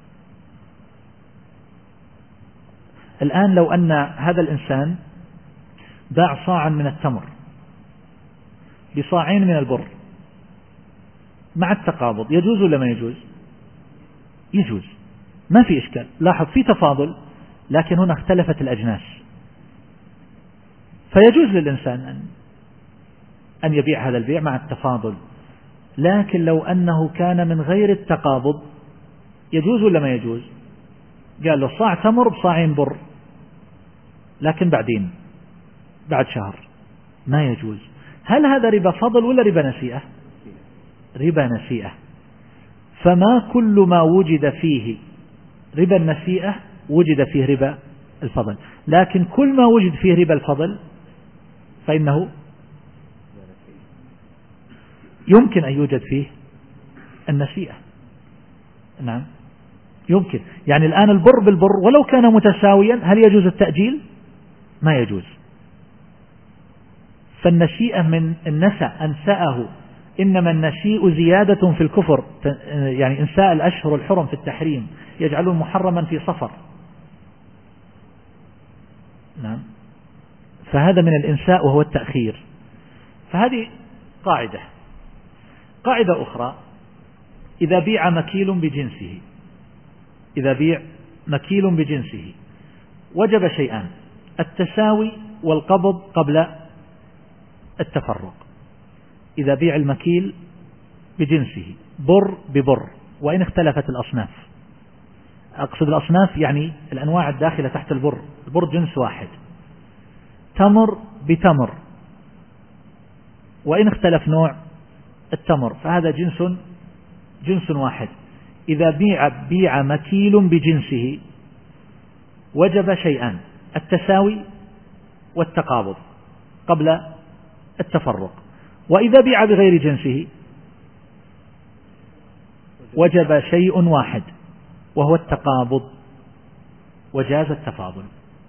الآن لو أن هذا الإنسان باع صاعا من التمر بصاعين من البر مع التقابض يجوز ولا ما يجوز؟ يجوز، ما في إشكال. لاحظ في تفاضل لكن هنا اختلفت الأجناس، فيجوز للإنسان أن أن يبيع هذا البيع مع التفاضل. لكن لو أنه كان من غير التقابض يجوز ولا ما يجوز؟ قال له صاع تمر بصاعين بر لكن بعدين بعد شهر، ما يجوز. هل هذا ربا فضل ولا ربا نسيئة؟ ربا نسيئة. فما كل ما وجد فيه ربا النسيئة وجد فيه ربا الفضل، لكن كل ما وجد فيه ربا الفضل فإنه يمكن أن يوجد فيه النسيئة. نعم يمكن. يعني الآن البر بالبر ولو كان متساويا هل يجوز التأجيل؟ ما يجوز. فالنسيئة من النسأ أنسأه، إنما النسيء زيادة في الكفر، يعني إنساء الأشهر الحرم في التحريم يجعلون محرما في صفر. نعم. فهذا من الإنساء وهو التأخير. فهذه قاعدة. قاعدة أخرى: إذا بيع مكيل بجنسه إذا بيع مكيل بجنسه وجب شيئان: التساوي والقبض قبل التفرق. إذا بيع المكيل بجنسه بر ببر وإن اختلفت الأصناف، أقصد الأصناف يعني الأنواع الداخلة تحت البر، البر جنس واحد، تمر بتمر وإن اختلف نوع التمر فهذا جنس جنس واحد. إذا بيع بيع مكيل بجنسه وجب شيئان: التساوي والتقابض قبل التفرق. وإذا بيع بغير جنسه وجب شيء واحد وهو التقابض وجاز التفاضل.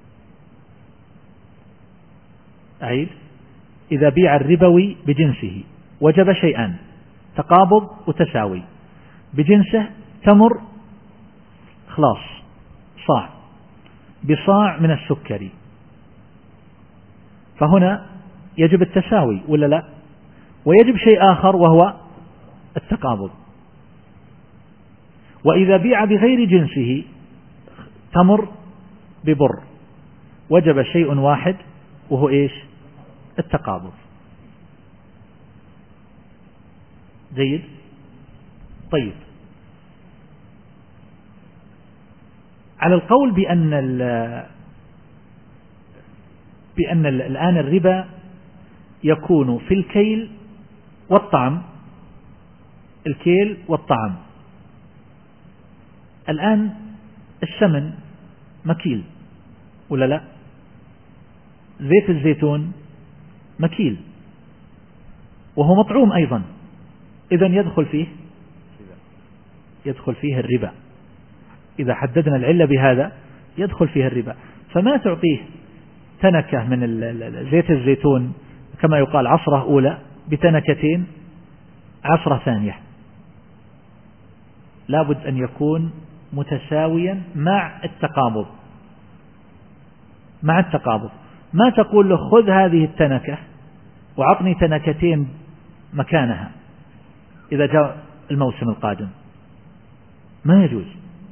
أعيد: إذا بيع الربوي بجنسه وجب شيئان: تقابض وتساوي. بجنسه تمر خلاص صاع بصاع من السكري، فهنا يجب التساوي ولا لا؟ ويجب شيء آخر وهو التقابض. وإذا بيع بغير جنسه تمر ببر وجب شيء واحد وهو إيش؟ التقابض. جيد. طيب، على القول بأن ال بأن ال الآن الربا يكون في الكيل والطعم، الكيل والطعم. الآن السمن مكيل ولا لا؟ زيت الزيتون مكيل وهو مطعوم أيضا، إذن يدخل فيه يدخل فيه الربا. إذا حددنا العلة بهذا يدخل فيه الربا. فما تعطيه تنكة من زيت الزيتون كما يقال عصرة أولى بتنكتين عصرة ثانية، لابد أن يكون متساويا مع التقابض مع التقابض. ما تقول له خذ هذه التنكة وعطني تنكتين مكانها إذا جاء الموسم القادم، ما يجوز.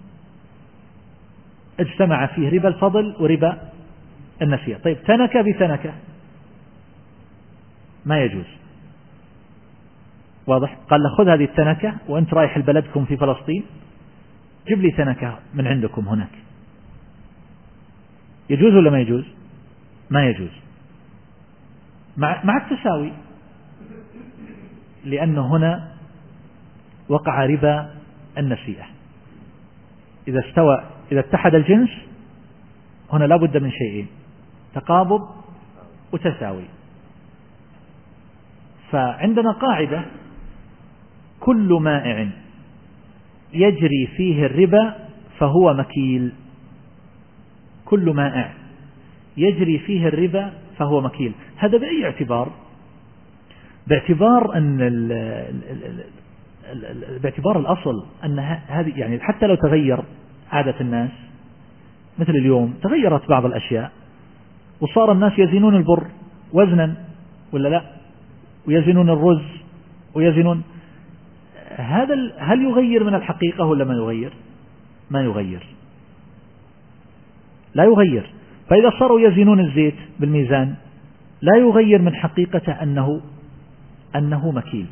اجتمع فيه ربا الفضل وربا النسيئة. طيب تنكة بتنكة ما يجوز، واضح؟ قال له خذ هذه التنكة وأنت رايح لبلدكم في فلسطين جيب لي تنكة من عندكم هناك. يجوز ولا ما يجوز؟ ما يجوز مع, مع التساوي، لأنه هنا وقع ربا النسيئة. إذا استوى إذا اتحد الجنس هنا لا بد من شيئين: تقابض وتساوي. فعندنا قاعدة: كل مائع يجري فيه الربا فهو مكيل. كل مائع يجري فيه الربا فهو مكيل. هذا بأي اعتبار؟ باعتبار أن ال ال ال باعتبار الأصل أن هذه يعني حتى لو تغير عادة الناس، مثل اليوم تغيرت بعض الأشياء وصار الناس يزنون البر وزنا ولا لا، ويزنون الرز ويزنون هذا، هل يغير من الحقيقة ولا ما يغير؟ ما يغير، لا يغير. فإذا صاروا يزنون الزيت بالميزان لا يغير من حقيقته أنه أنه مكيل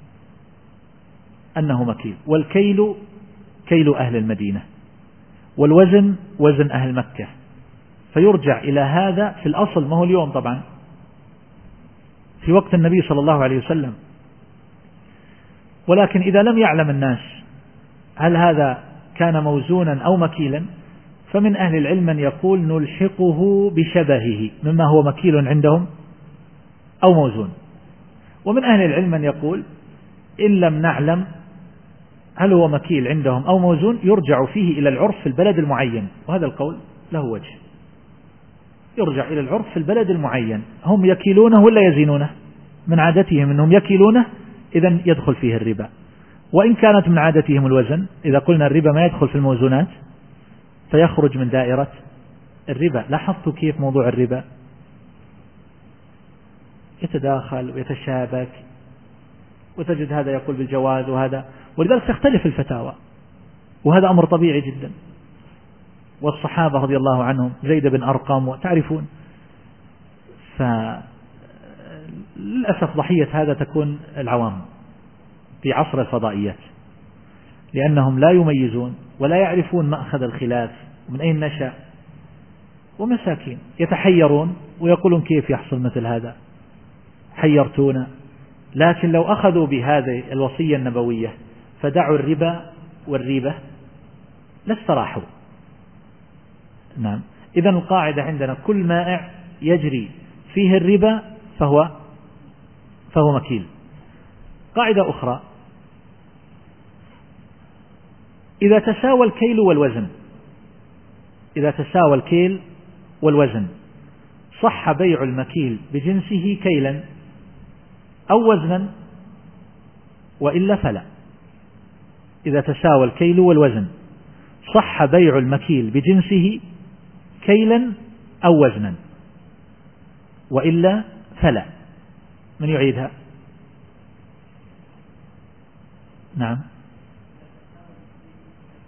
أنه مكيل. والكيل كيل أهل المدينة والوزن وزن أهل مكة، فيرجع إلى هذا في الأصل. ما هو اليوم طبعا في وقت النبي صلى الله عليه وسلم، ولكن إذا لم يعلم الناس هل هذا كان موزونا أو مكيلا، فمن أهل العلم من يقول نلحقه بشبهه مما هو مكيل عندهم أو موزون، ومن أهل العلم من يقول إن لم نعلم هل هو مكيل عندهم أو موزون يرجع فيه إلى العرف في البلد المعين. وهذا القول له وجه، يرجع إلى العرف في البلد المعين. هم يكيلونه ولا يزينونه؟ من عادتهم أنهم يكيلونه، إذن يدخل فيه الربا. وإن كانت من عادتهم الوزن، إذا قلنا الربا ما يدخل في الموزونات فيخرج من دائرة الربا. لاحظتوا كيف موضوع الربا يتداخل ويتشابك، وتجد هذا يقول بالجواز وهذا، ولذلك تختلف الفتاوى، وهذا أمر طبيعي جدا. والصحابة رضي الله عنهم زيد بن أرقم وتعرفون، فللأسف ضحية هذا تكون العوام في عصر الفضائيات، لأنهم لا يميزون ولا يعرفون مأخذ الخلاف ومن أين نشأ، ومساكين يتحيرون ويقولون كيف يحصل مثل هذا، حيرتونا. لكن لو أخذوا بهذه الوصية النبوية فدعوا الربا والريبة لاستراحوا. نعم. إذن القاعدة عندنا: كل مائع يجري فيه الربا فهو فهو مكيل. قاعدة أخرى: إذا تساوى الكيل والوزن إذا تساوى الكيل والوزن صح بيع المكيل بجنسه كيلا أو وزنا، وإلا فلا. إذا تساوى الكيل والوزن صح بيع المكيل بجنسه كيلا أو وزنا، وإلا فلا. من يعيدها؟ نعم.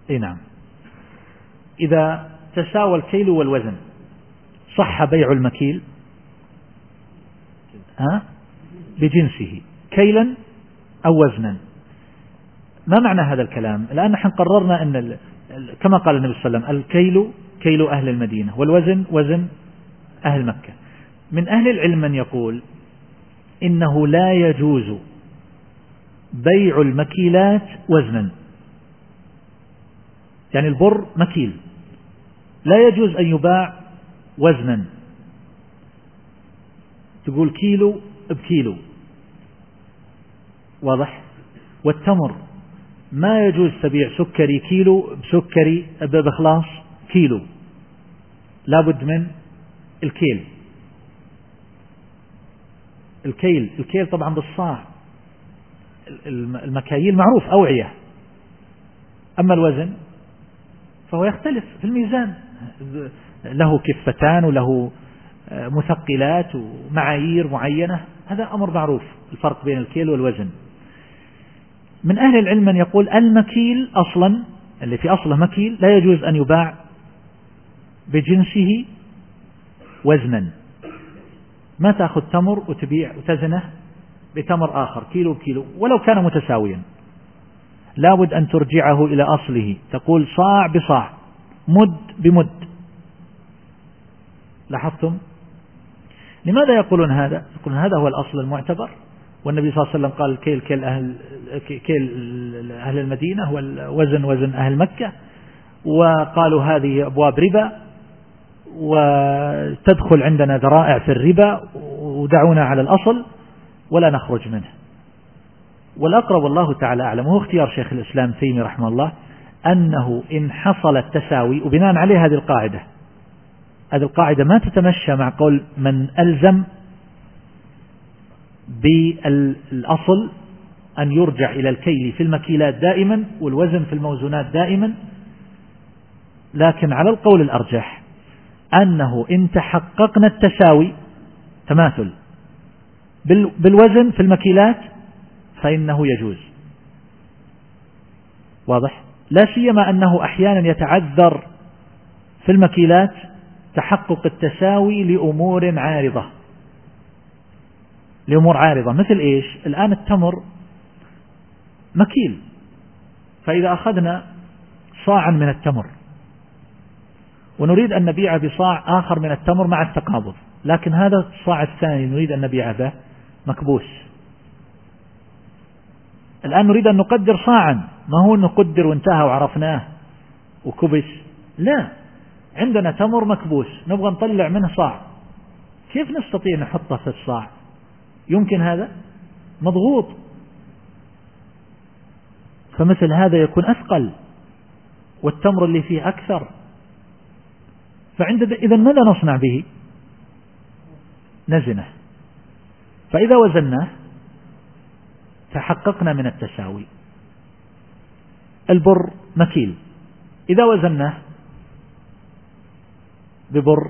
اي نعم. إذا تساوى الكيل والوزن صح بيع المكيل ها بجنسه كيلا أو وزنا. ما معنى هذا الكلام؟ الآن نحن قررنا أن كما قال النبي صلى الله عليه وسلم الكيل كيل أهل المدينة والوزن وزن أهل مكة. من أهل العلم من يقول إنه لا يجوز بيع المكيلات وزنا، يعني البر مكيل لا يجوز أن يباع وزنا، تقول كيلو بكيلو، واضح؟ والتمر ما يجوز تبيع سكري كيلو بسكري بخلاص كيلو، لابد من الكيل. الكيل الكيل طبعا بالصاع، المكاييل معروف أوعية، أما الوزن فهو يختلف في الميزان، له كفتان وله مثقلات ومعايير معينة، هذا أمر معروف الفرق بين الكيل والوزن. من أهل العلم من يقول المكيل أصلا اللي في أصله مكيل لا يجوز أن يباع بجنسه وزنا، ما تأخذ تمر وتبيع وتزنه بتمر آخر كيلو بكيلو ولو كان متساويا، لابد أن ترجعه إلى أصله، تقول صاع بصاع مد بمد. لاحظتم؟ لماذا يقولون هذا؟ يقولون هذا هو الأصل المعتبر، والنبي صلى الله عليه وسلم قال كيل كيل أهل, كيل أهل المدينة والوزن وزن أهل مكة، وقالوا هذه أبواب ربا وتدخل عندنا ذرائع في الربا ودعونا على الأصل ولا نخرج منه. والأقرب والله تعالى أعلم وهو اختيار شيخ الإسلام تيمي رحمه الله أنه إن حصل التساوي، وبناء عليه هذه القاعدة، هذه القاعدة ما تتمشى مع قول من ألزم بالأصل أن يرجع إلى الكيل في المكيلات دائما والوزن في الموزونات دائما، لكن على القول الأرجح أنه إن تحققنا التساوي تماثل بالوزن في المكيلات فإنه يجوز، واضح؟ لا سيما أنه أحيانا يتعذر في المكيلات تحقق التساوي لأمور عارضة، لأمور عارضة مثل إيش؟ الآن التمر مكيل، فإذا أخذنا صاعا من التمر ونريد أن نبيع بصاع آخر من التمر مع التقابض، لكن هذا الصاع الثاني نريد أن نبيع به مكبوس، الآن نريد أن نقدر صاعا، ما هو نقدر وانتهى وعرفناه وكبس، لا، عندنا تمر مكبوس نبغى نطلع منه صاع، كيف نستطيع نحطه في الصاع؟ يمكن هذا؟ مضغوط، فمثل هذا يكون أثقل والتمر اللي فيه أكثر، فعند إذا ماذا نصنع به؟ نزنه، فإذا وزناه تحققنا من التساوي. البر مكيل، إذا وزناه ببر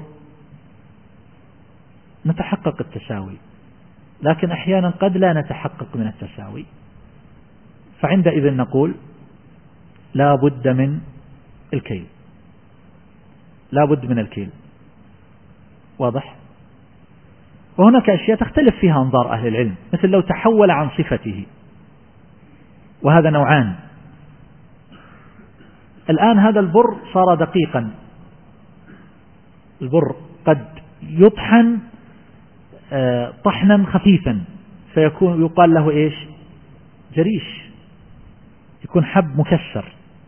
نتحقق التساوي، لكن أحيانا قد لا نتحقق من التساوي، فعندئذ نقول لا بد من الكيل، لا بد من الكيل، واضح؟ وهناك أشياء تختلف فيها أنظار أهل العلم، مثل لو تحول عن صفته، وهذا نوعان. الآن هذا البر صار دقيقا، البر قد يطحن طحنا خفيفا فيكون يقال له إيش؟ جريش، يكون حب مكسر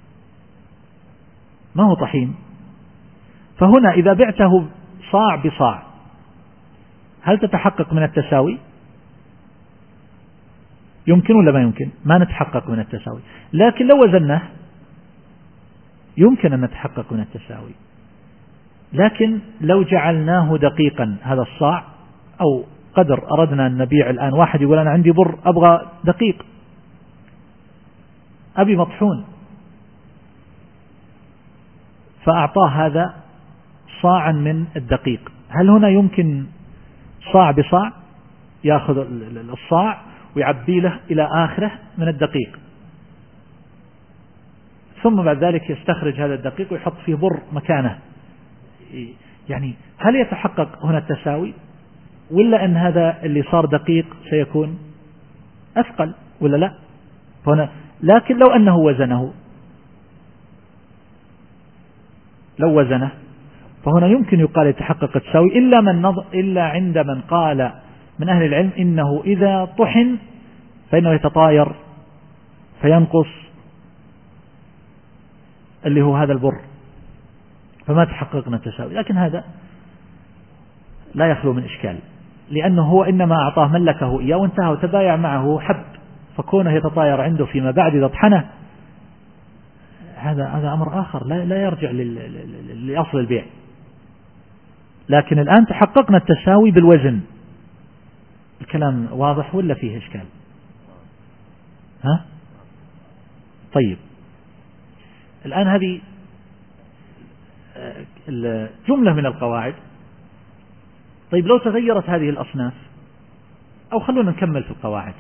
ما هو طحين. فهنا إذا بعته صاع بصاع هل تتحقق من التساوي؟ يمكن ولا ما يمكن؟ ما نتحقق من التساوي، لكن لو وزناه يمكن أن نتحقق من التساوي. لكن لو جعلناه دقيقا هذا الصاع، أو قدر أردنا أن نبيع الآن، واحد يقول أنا عندي بر أبغى دقيق، أبي مطحون، فأعطاه هذا صاعا من الدقيق، هل هنا يمكن صاع بصاع يأخذ الصاع ويعبي له إلى آخره من الدقيق؟ ثم بعد ذلك يستخرج هذا الدقيق ويحط فيه بر مكانه. يعني هل يتحقق هنا التساوي، ولا أن هذا اللي صار دقيق سيكون أثقل ولا لا؟ هنا لكن لو أنه وزنه لو وزنه فهنا يمكن يقال يتحقق التساوي، إلا من نظر إلا عند من قال من أهل العلم إنه إذا طحن فإنه يتطاير فينقص اللي هو هذا البر، فما تحققنا التساوي. لكن هذا لا يخلو من إشكال، لأنه هو إنما أعطاه ملكه إياه وانتهى وتبايع معه حب، فكونه يتطاير عنده فيما بعد إذا طحنه هذا هذا أمر آخر لا لا يرجع لأصل البيع. لكن الآن تحققنا التساوي بالوزن. الكلام واضح ولا فيه إشكال؟ ها؟ طيب الآن هذه جملة من القواعد. طيب لو تغيرت هذه الأصناف، أو خلونا نكمل في القواعد.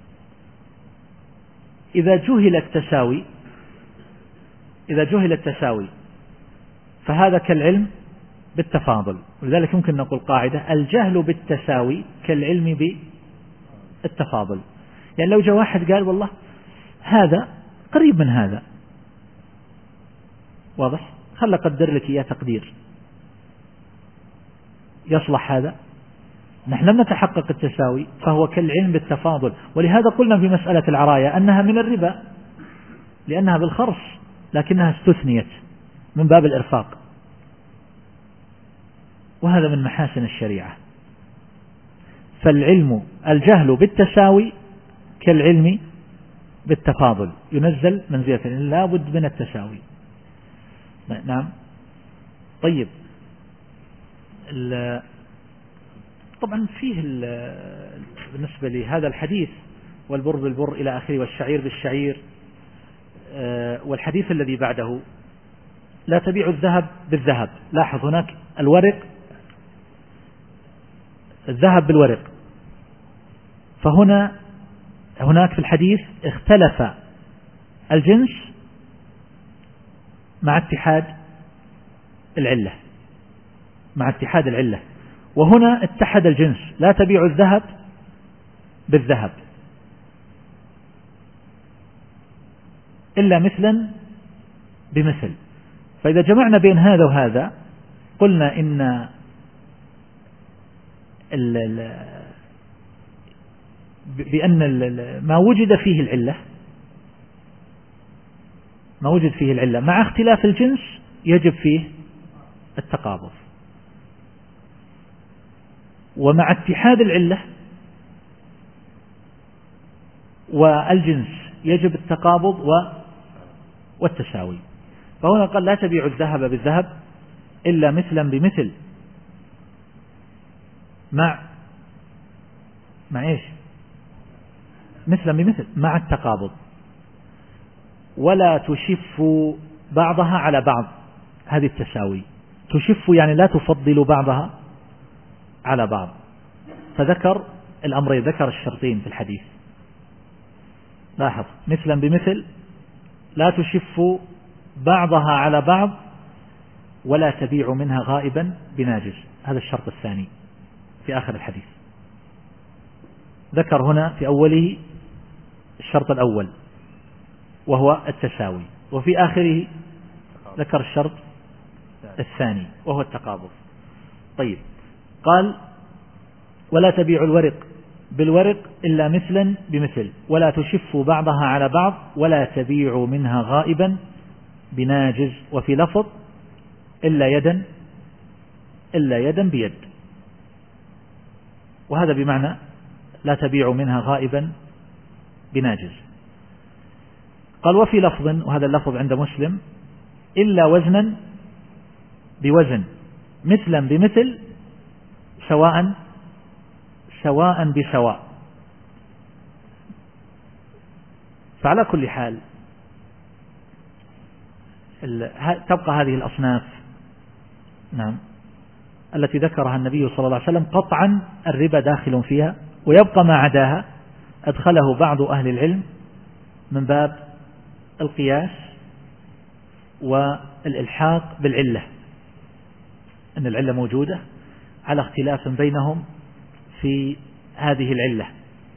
إذا جهل التساوي إذا جهل التساوي فهذا كالعلم بالتفاضل، ولذلك ممكن نقول قاعدة: الجهل بالتساوي كالعلم بالتفاضل. يعني لو جاء واحد قال والله هذا قريب من هذا، واضح، خل أقدر لك إياه تقدير، يصلح هذا؟ نحن لم نتحقق التساوي فهو كالعلم بالتفاضل. ولهذا قلنا في مسألة العراية أنها من الربا لأنها بالخرص، لكنها استثنيت من باب الإرفاق، وهذا من محاسن الشريعة. فالعلم الجهل بالتساوي كالعلم بالتفاضل، ينزل منزلة، لا بد من التساوي. نعم. طيب طبعا فيه بالنسبة لهذا الحديث والبر بالبر إلى آخره والشعير بالشعير، والحديث الذي بعده لا تبيع الذهب بالذهب. لاحظ هناك الورق، الذهب بالورق، فهنا هناك في الحديث اختلف الجنس مع اتحاد العلة مع اتحاد العلة وهنا اتحد الجنس. لا تبيع الذهب بالذهب إلا مثلا بمثل. فإذا جمعنا بين هذا وهذا قلنا إن ال ال بأن ال ما وجد فيه العلة ما وجد فيه العلة مع اختلاف الجنس يجب فيه التقابض، ومع اتحاد العلة والجنس يجب التقابض والتساوي. فهنا قال: لا تبيع الذهب بالذهب إلا مثلا بمثل مع مع إيش؟ مثلا بمثل مع التقابض، ولا تشف بعضها على بعض. هذه التساوي، تشف يعني لا تفضل بعضها على بعض. فذكر الأمرين، ذكر الشرطين في الحديث. لاحظ: مثلا بمثل، لا تشف بعضها على بعض، ولا تبيع منها غائبا بناجز. هذا الشرط الثاني في آخر الحديث. ذكر هنا في أوله الشرط الأول وهو التساوي، وفي آخره ذكر الشرط الثاني وهو التقابض. طيب قال: ولا تبيع الورق بالورق إلا مثلا بمثل، ولا تشف بعضها على بعض، ولا تبيع منها غائبا بناجز. وفي لفظ: إلا يدا إلا يدا بيد. وهذا بمعنى لا تبيع منها غائبا بناجز. قال: وفي لفظ، وهذا اللفظ عند مسلم: إلا وزنا بوزن، مثلا بمثل، سواء سواء بسواء. فعلى كل حال تبقى هذه الأصناف نعم التي ذكرها النبي صلى الله عليه وسلم قطعا الربا داخل فيها، ويبقى ما عداها أدخله بعض أهل العلم من باب القياس والإلحاق بالعلة، أن العلة موجودة على اختلاف بينهم في هذه العلة.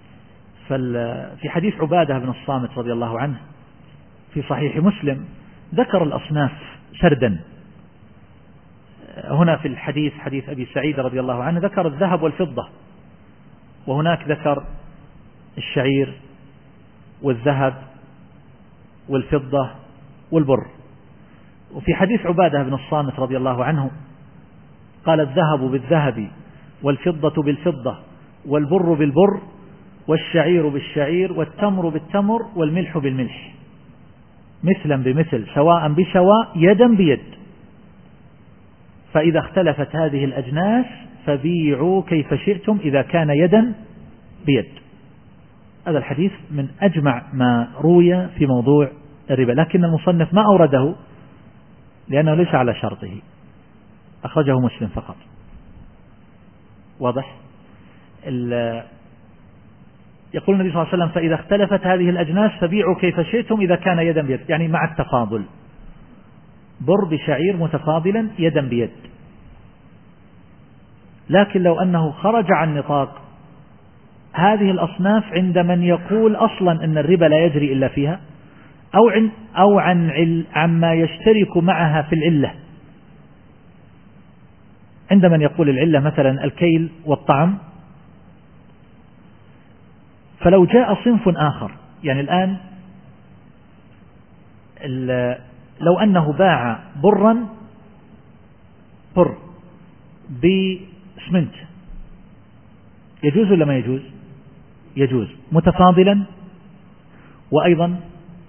في حديث عبادة بن الصامت رضي الله عنه في صحيح مسلم ذكر الأصناف سردا. هنا في الحديث حديث أبي سعيد رضي الله عنه ذكر الذهب والفضة، وهناك ذكر الشعير والذهب والفضة والبر. وفي حديث عبادة بن الصامت رضي الله عنه قال الذهب بالذهب والفضة بالفضة والبر بالبر والشعير بالشعير والتمر بالتمر والملح بالملح، مثلا بمثل سواء بسواء يدا بيد، فإذا اختلفت هذه الأجناس فبيعوا كيف شئتم إذا كان يدا بيد. هذا الحديث من أجمع ما روي في موضوع الربا، لكن المصنف ما أورده لأنه ليس على شرطه، أخرجه مسلم فقط. واضح؟ يقول النبي صلى الله عليه وسلم فإذا اختلفت هذه الأجناس فبيعوا كيف شئتم إذا كان يدا بيد، يعني مع التفاضل، بر بشعير متفاضلا يدا بيد. لكن لو أنه خرج عن نطاق هذه الأصناف عند من يقول أصلا أن الربا لا يجري إلا فيها، أو عن أو عن عل عما يشترك معها في العلة، عند من يقول العلة مثلا الكيل والطعم، فلو جاء صنف آخر، يعني الآن لو أنه باع برا بر بسمنت يجوز ولا ما يجوز؟ يجوز متفاضلا، وأيضا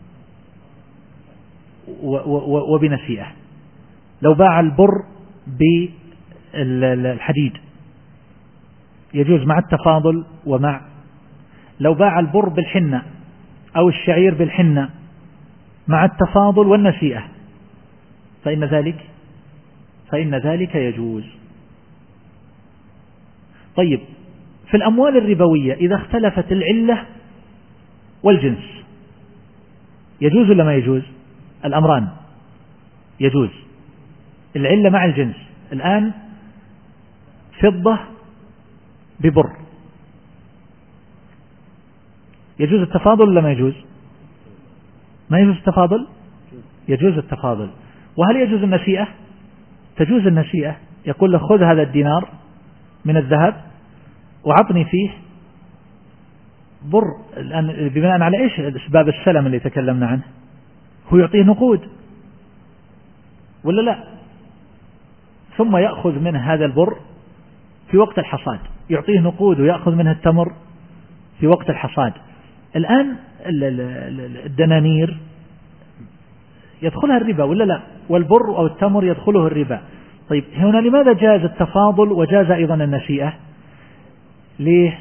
وبنسيئة. لو باع البر بالحديد يجوز مع التفاضل ومع. لو باع البر بالحنة أو الشعير بالحنة مع التفاضل والنسيئة فإن ذلك فإن ذلك يجوز. طيب، في الأموال الربوية إذا اختلفت العلة والجنس يجوز ولا ما يجوز؟ الأمران يجوز، العلة مع الجنس. الآن فضة ببر يجوز التفاضل ولا ما يجوز؟ ما يجوز التفاضل؟ يجوز التفاضل. وهل يجوز النسيئة؟ تجوز النسيئة. يقول له خذ هذا الدينار من الذهب وعطني فيه بر، الآن بناء على إيش أسباب السلم اللي تكلمنا عنه؟ هو يعطيه نقود ولا لا؟ ثم يأخذ منه هذا البر في وقت الحصاد، يعطيه نقود ويأخذ منه التمر في وقت الحصاد. الآن الدنانير يدخلها الربا ولا لا؟ والبر أو التمر يدخله الربا. طيب، هنا لماذا جاز التفاضل وجاز أيضا النسيئة؟ ليه؟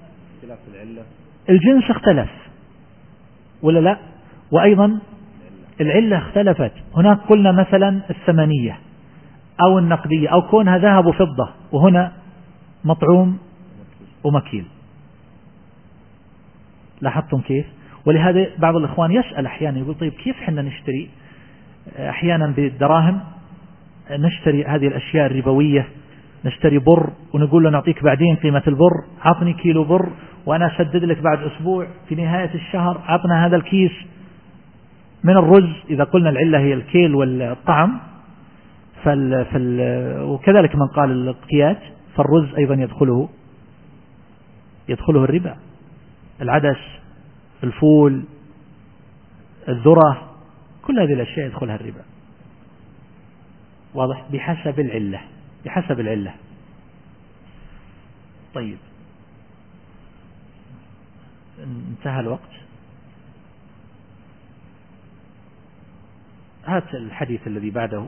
الجنس اختلف ولا لا؟ وأيضا العلة اختلفت. هناك قلنا مثلا الثمنية أو النقدية أو كونها ذهب وفضة، وهنا مطعوم ومكيل. لاحظتم كيف؟ ولهذا بعض الإخوان يسأل أحيانا يقول طيب كيف حنا نشتري أحيانا بالدراهم، نشتري هذه الأشياء الربوية، نشتري بر ونقول له نعطيك بعدين قيمة البر، عطني كيلو بر وأنا أسدد لك بعد أسبوع في نهاية الشهر، عطنا هذا الكيس من الرز إذا قلنا العلة هي الكيل والطعم. فال فال وكذلك من قال القيات، فالرز أيضا يدخله يدخله الربا، العدس، الفول، الذرة، كل هذه الأشياء يدخلها الربا. واضح؟ بحسب العلة بحسب العلة. طيب، انتهى الوقت. هات الحديث الذي بعده.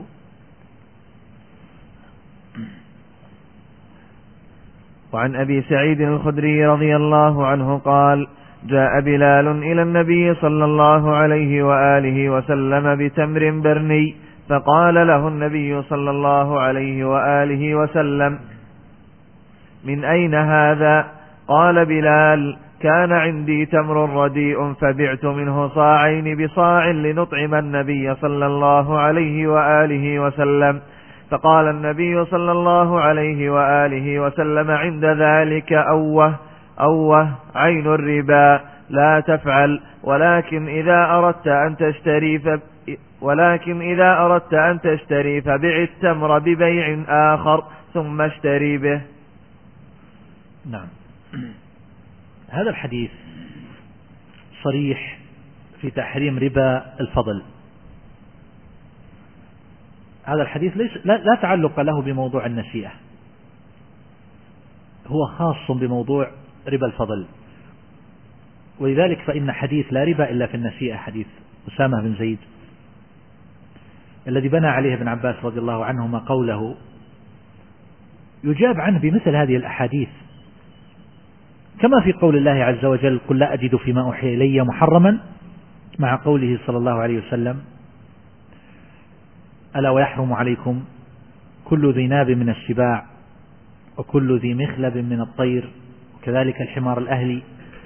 وعن أبي سعيد الخدري رضي الله عنه قال: جاء بلال إلى النبي صلى الله عليه وآله وسلم بتمر برني، فقال له النبي صلى الله عليه وآله وسلم: من أين هذا؟ قال بلال: كان عندي تمر رديء فبعت منه صاعين بصاع لنطعم النبي صلى الله عليه وآله وسلم. فقال النبي صلى الله عليه وآله وسلم عند ذلك: أوه أوه عين الربا، لا تفعل، ولكن إذا أردت أن تشتري ف... ولكن إذا أردت أن تشتري فبع التمر ببيع آخر ثم اشتري به. نعم. هذا الحديث صريح في تحريم ربا الفضل. هذا الحديث ليس لا, لا تعلق له بموضوع النسيئة، هو خاص بموضوع ربا الفضل، ولذلك فإن حديث لا ربا إلا في النسيئة، حديث أسامة بن زيد الذي بنى عليه ابن عباس رضي الله عنهما قوله، يجاب عنه بمثل هذه الأحاديث، كما في قول الله عز وجل: قل لا أجد فيما أوحي إلي محرما، مع قوله صلى الله عليه وسلم: ألا ويحرم عليكم كل ذي ناب من السباع وكل ذي مخلب من الطير وكذلك الحمار الأهلي.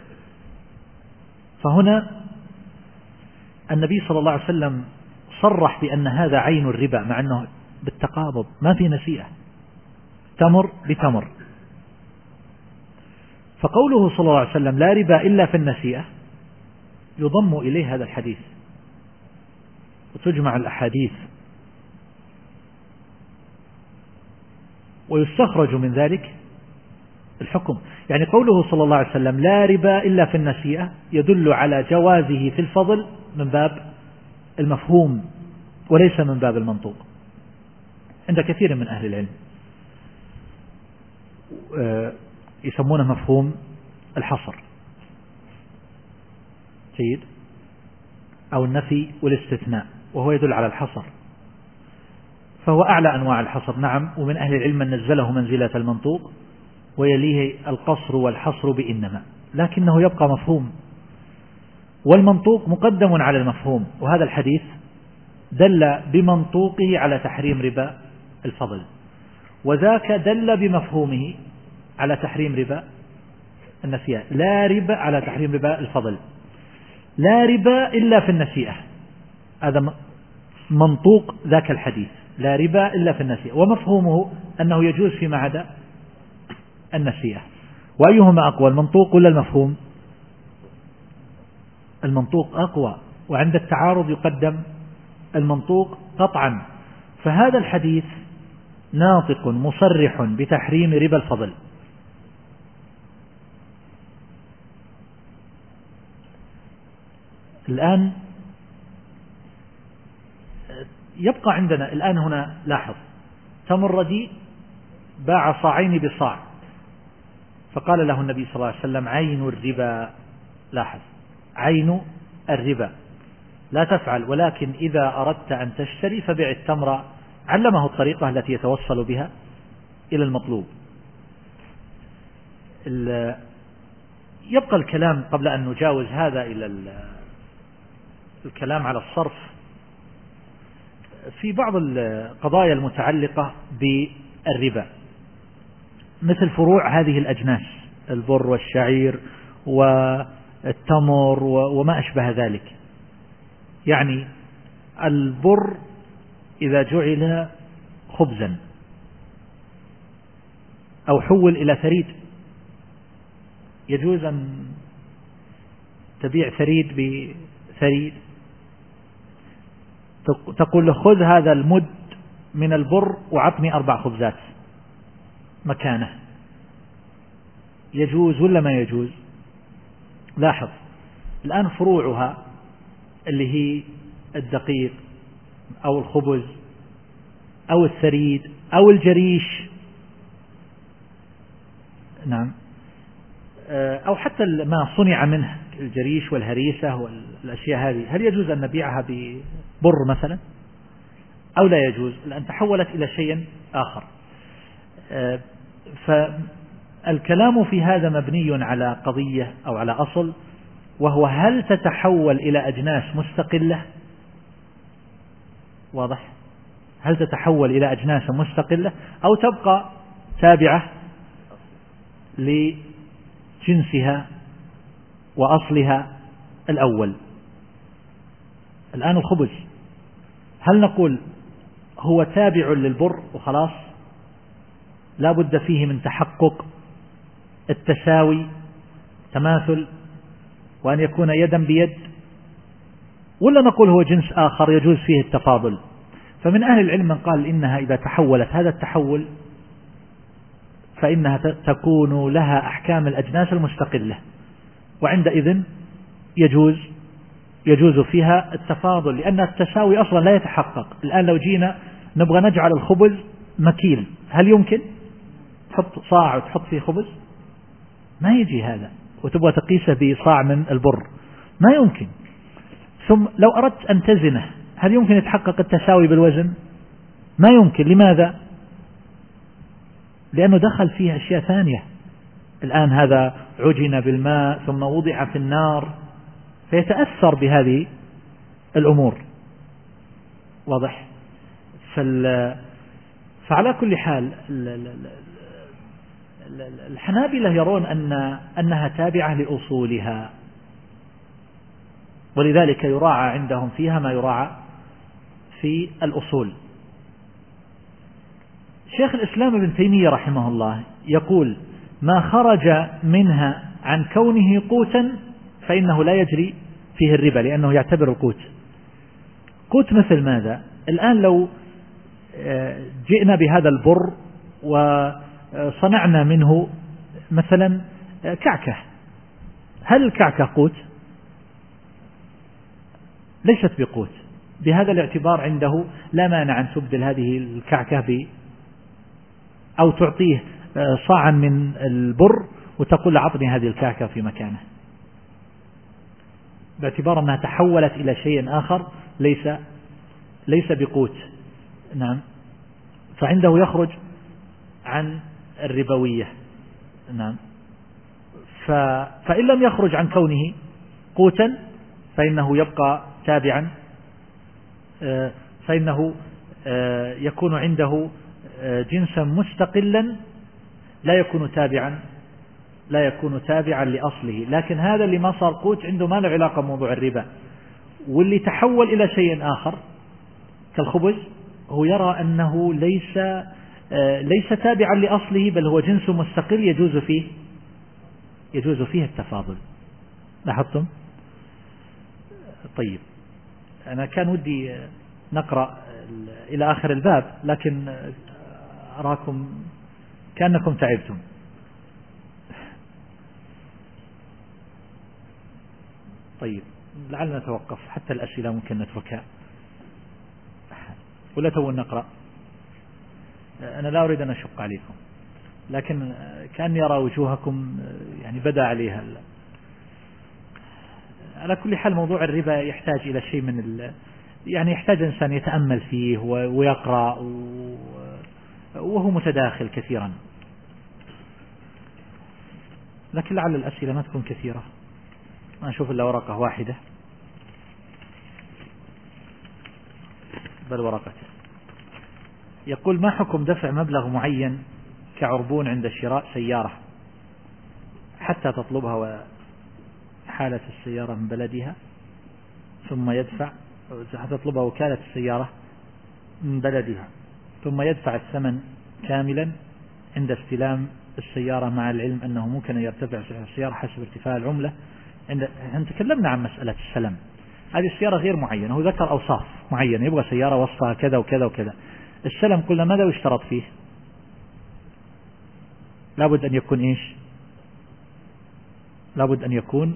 فهنا النبي صلى الله عليه وسلم صرح بأن هذا عين الربا، مع أنه بالتقابض ما في نسيئة، تمر بتمر. فقوله صلى الله عليه وسلم لا ربا إلا في النسيئة يضم إليه هذا الحديث، وتجمع الأحاديث ويستخرج من ذلك الحكم. يعني قوله صلى الله عليه وسلم لا ربا إلا في النسيئة يدل على جوازه في الفضل من باب المفهوم وليس من باب المنطوق عند كثير من أهل العلم، يسمونه مفهوم الحصر، جيد، أو النفي والاستثناء، وهو يدل على الحصر، فهو أعلى أنواع الحصر. نعم، ومن أهل العلم من نزله منزلة المنطوق ويليه القصر والحصر بإنما، لكنه يبقى مفهوم، والمنطوق مقدم على المفهوم، وهذا الحديث دل بمنطوقه على تحريم ربا الفضل، وذاك دل بمفهومه على تحريم ربا النسيئة. لا ربا على تحريم ربا الفضل، لا ربا إلا في النسيئة، هذا منطوق ذاك الحديث، لا ربا إلا في النسيئة، ومفهومه أنه يجوز فيما عدا النسيئة. وأيهما أقوى، المنطوق ولا المفهوم؟ المنطوق أقوى، وعند التعارض يقدم المنطوق قطعا. فهذا الحديث ناطق مصرح بتحريم ربا الفضل. الآن يبقى عندنا الآن هنا، لاحظ، تمر رديء باع صاعين بصاع، فقال له النبي صلى الله عليه وسلم عين الربا، لاحظ، عين الربا، لا تفعل، ولكن إذا أردت أن تشتري فبع التمر. علمه الطريقة التي يتوصل بها إلى المطلوب. يبقى الكلام قبل أن نجاوز هذا إلى الكلام على الصرف في بعض القضايا المتعلقة بالربا، مثل فروع هذه الأجناس، البر والشعير والتمر وما أشبه ذلك. يعني البر إذا جعل خبزا أو حول إلى ثريد، يجوز أن تبيع ثريد بثريد، تقول له خذ هذا المد من البر وعطني أربع خبزات مكانه، يجوز ولا ما يجوز؟ لاحظ الآن فروعها اللي هي الدقيق أو الخبز أو الثريد أو الجريش، نعم، أو حتى ما صنع منه الجريش والهريسة والأشياء هذه، هل يجوز أن نبيعها ببر مثلا أو لا يجوز؟ لأن تحولت إلى شيء آخر. فالكلام في هذا مبني على قضية أو على أصل، وهو هل تتحول إلى أجناس مستقلة؟ واضح؟ هل تتحول إلى أجناس مستقلة أو تبقى تابعة لجنسها وأصلها الأول. الآن الخبز هل نقول هو تابع للبر وخلاص لا بد فيه من تحقق التساوي تماثل وأن يكون يدا بيد، ولا نقول هو جنس آخر يجوز فيه التفاضل؟ فمن أهل العلم من قال إنها إذا تحولت هذا التحول فإنها تكون لها أحكام الأجناس المستقلة، وعندئذ يجوز يجوز فيها التفاضل، لأن التساوي أصلا لا يتحقق. الآن لو جينا نبغى نجعل الخبز مكيل، هل يمكن تحط صاع وتحط فيه خبز؟ ما يجي هذا، وتبغى تقيسه بصاع من البر، ما يمكن. ثم لو أردت أن تزنه هل يمكن يتحقق التساوي بالوزن؟ ما يمكن. لماذا؟ لأنه دخل فيه أشياء ثانية. الآن هذا عجن بالماء ثم وضع في النار فيتأثر بهذه الأمور، واضح؟ فعلى كل حال الحنابلة يرون أن أنها تابعة لأصولها، ولذلك يراعى عندهم فيها ما يراعى في الأصول. شيخ الإسلام ابن تيمية رحمه الله يقول ما خرج منها عن كونه قوتا فإنه لا يجري فيه الربا، لأنه يعتبر القوت قوت. مثل ماذا؟ الآن لو جئنا بهذا البر وصنعنا منه مثلا كعكة، هل الكعكة قوت؟ ليست بقوت. بهذا الاعتبار عنده لا مانع أن تبدل هذه الكعكة ب أو تعطيه صاعا من البر وتقول أعطني هذه الكعكة في مكانه، باعتبار أنها تحولت إلى شيء آخر ليس ليس بقوت. نعم، فعنده يخرج عن الربوية. نعم، فإن لم يخرج عن كونه قوتا فإنه يبقى تابعا، فإنه يكون عنده جنسا مستقلا لا يكون تابعا لا يكون تابعا لأصله. لكن هذا اللي ما صار قوت عنده ما له علاقة بموضوع الربا، واللي تحول إلى شيء آخر كالخبز هو يرى أنه ليس ليس تابعا لأصله، بل هو جنس مستقل يجوز فيه يجوز فيه التفاضل. لاحظتم؟ طيب، أنا كان ودي نقرأ إلى آخر الباب لكن أراكم كأنكم تعبتم. طيب، لعلنا نتوقف، حتى الأسئلة ممكن نتركها ولا تو نقرأ. أنا لا أريد أن أشق عليكم، لكن كأني أرى وجوهكم يعني بدأ عليها. على كل حال موضوع الربا يحتاج إلى شيء من ال... يعني يحتاج إنسان يتأمل فيه ويقرأ وهو متداخل كثيرا، لكن لعل الأسئلة ما تكون كثيرة. ما أشوف إلا ورقة واحدة، بل ورقة. يقول ما حكم دفع مبلغ معين كعربون عند شراء سيارة حتى تطلبها وحالة السيارة من بلدها، ثم يدفع تطلبها وكالة السيارة من بلدها ثم يدفع الثمن كاملا عند استلام السيارة، مع العلم أنه ممكن أن يرتفع سعر السيارة حسب ارتفاع العملة. عند احنا تكلمنا عن مسألة السلم، هذه السيارة غير معينة، هو ذكر أوصاف معينة، يبغى سيارة وصفها كذا وكذا وكذا. السلم قلنا ماذا يشترط فيه؟ لابد أن يكون إيش؟ لابد أن يكون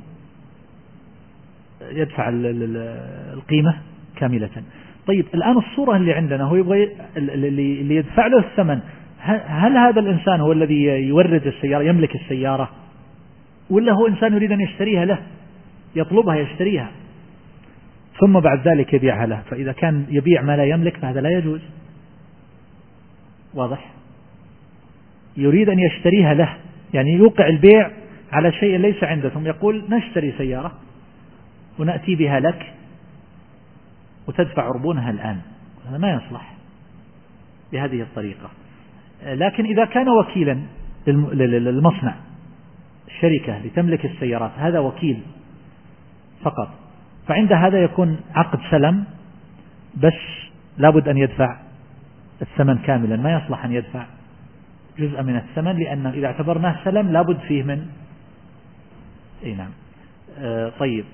يدفع القيمة كاملة. طيب، الآن الصورة اللي عندنا هو يبغى اللي يدفع له الثمن، هل هذا الإنسان هو الذي يورد السيارة يملك السيارة، ولا هو إنسان يريد أن يشتريها له، يطلبها يشتريها ثم بعد ذلك يبيعها له؟ فإذا كان يبيع ما لا يملك فهذا لا يجوز. واضح؟ يريد أن يشتريها له، يعني يوقع البيع على شيء ليس عنده، ثم يقول نشتري سيارة ونأتي بها لك وتدفع عربونها الآن. هذا ما يصلح بهذه الطريقة. لكن إذا كان وكيلا للمصنع شركة لتملك السيارات، هذا وكيل فقط، فعند هذا يكون عقد سلم، بس لابد أن يدفع الثمن كاملا، ما يصلح أن يدفع جزء من الثمن، لأن إذا اعتبرناه سلم لابد فيه من أي نعم. آه طيب،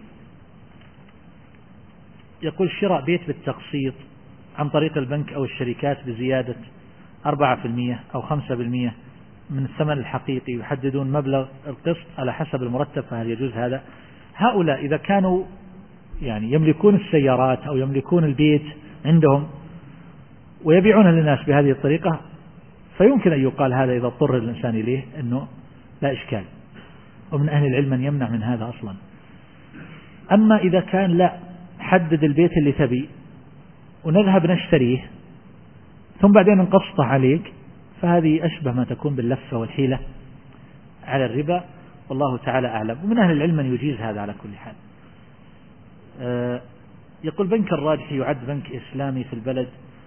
يقول شراء بيت بالتقسيط عن طريق البنك أو الشركات بزيادة أربعة بالمئة أو خمسة بالمئة من الثمن الحقيقي، يحددون مبلغ القسط على حسب المرتب، فهل يجوز هذا؟ هؤلاء إذا كانوا يعني يملكون السيارات أو يملكون البيت عندهم ويبيعونها للناس بهذه الطريقة، فيمكن أن يقال هذا إذا اضطر الإنسان إليه أنه لا إشكال، ومن أهل العلم من يمنع من هذا أصلا. أما إذا كان لا، حدد البيت اللي تبي ونذهب نشتريه ثم بعدين نقسطه عليك، فهذه أشبه ما تكون باللفة والحيلة على الربا، والله تعالى أعلم. ومن أهل العلم من يجيز هذا على كل حال. آه يقول بنك الراجحي يعد بنك إسلامي في البلد،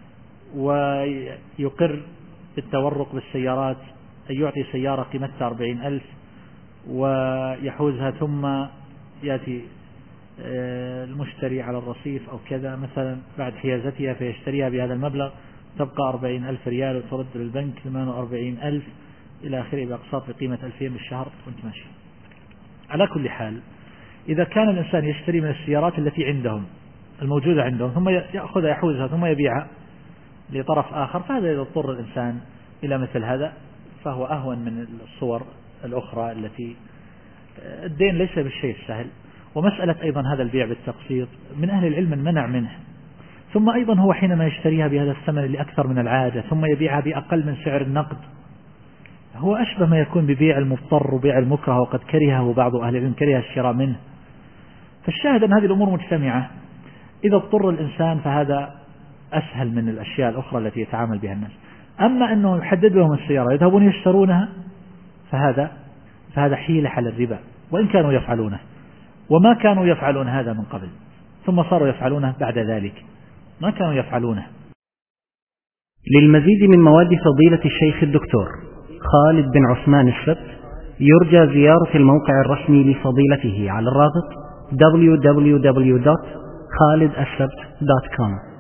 ويقر بالتورق بالسيارات، أن يعطي سيارة قيمتها أربعين ألف ويحوزها، ثم يأتي المشتري على الرصيف أو كذا مثلا بعد حيازتها فيشتريها بهذا المبلغ، تبقى أربعين ألف ريال وترد للبنك ثمانية وأربعين ألف إلى آخره بأقساط بقيمة ألفين بالشهر وانت ماشي. على كل حال، إذا كان الإنسان يشتري من السيارات التي عندهم الموجودة عندهم ثم يأخذها يحوزها ثم يبيعها لطرف آخر، فهذا إذا اضطر الإنسان إلى مثل هذا فهو أهون من الصور الأخرى التي الدين ليس بالشيء السهل. ومسألة أيضا هذا البيع بالتقسيط من أهل العلم من منع منه. ثم أيضا هو حينما يشتريها بهذا الثمن اللي أكثر من العادة ثم يبيعها بأقل من سعر النقد، هو أشبه ما يكون ببيع المضطر وبيع المكره، وقد كرهه بعض أهل العلم، كره الشراء منه. فالشاهد أن هذه الأمور مجتمعة، إذا اضطر الإنسان فهذا أسهل من الأشياء الأخرى التي يتعامل بها الناس. أما أنه يحدد لهم السيارة يذهبون يشترونها، فهذا فهذا حيلة على الربا، وإن كانوا يفعلونه، وما كانوا يفعلون هذا من قبل ثم صاروا يفعلونه بعد ذلك، ما كانوا يفعلونه. للمزيد من مواد فضيلة الشيخ الدكتور خالد بن عثمان السبت، يرجى زيارة الموقع الرسمي لفضيلته على الرابط دبليو دبليو دبليو دوت خالد السبت دوت كوم.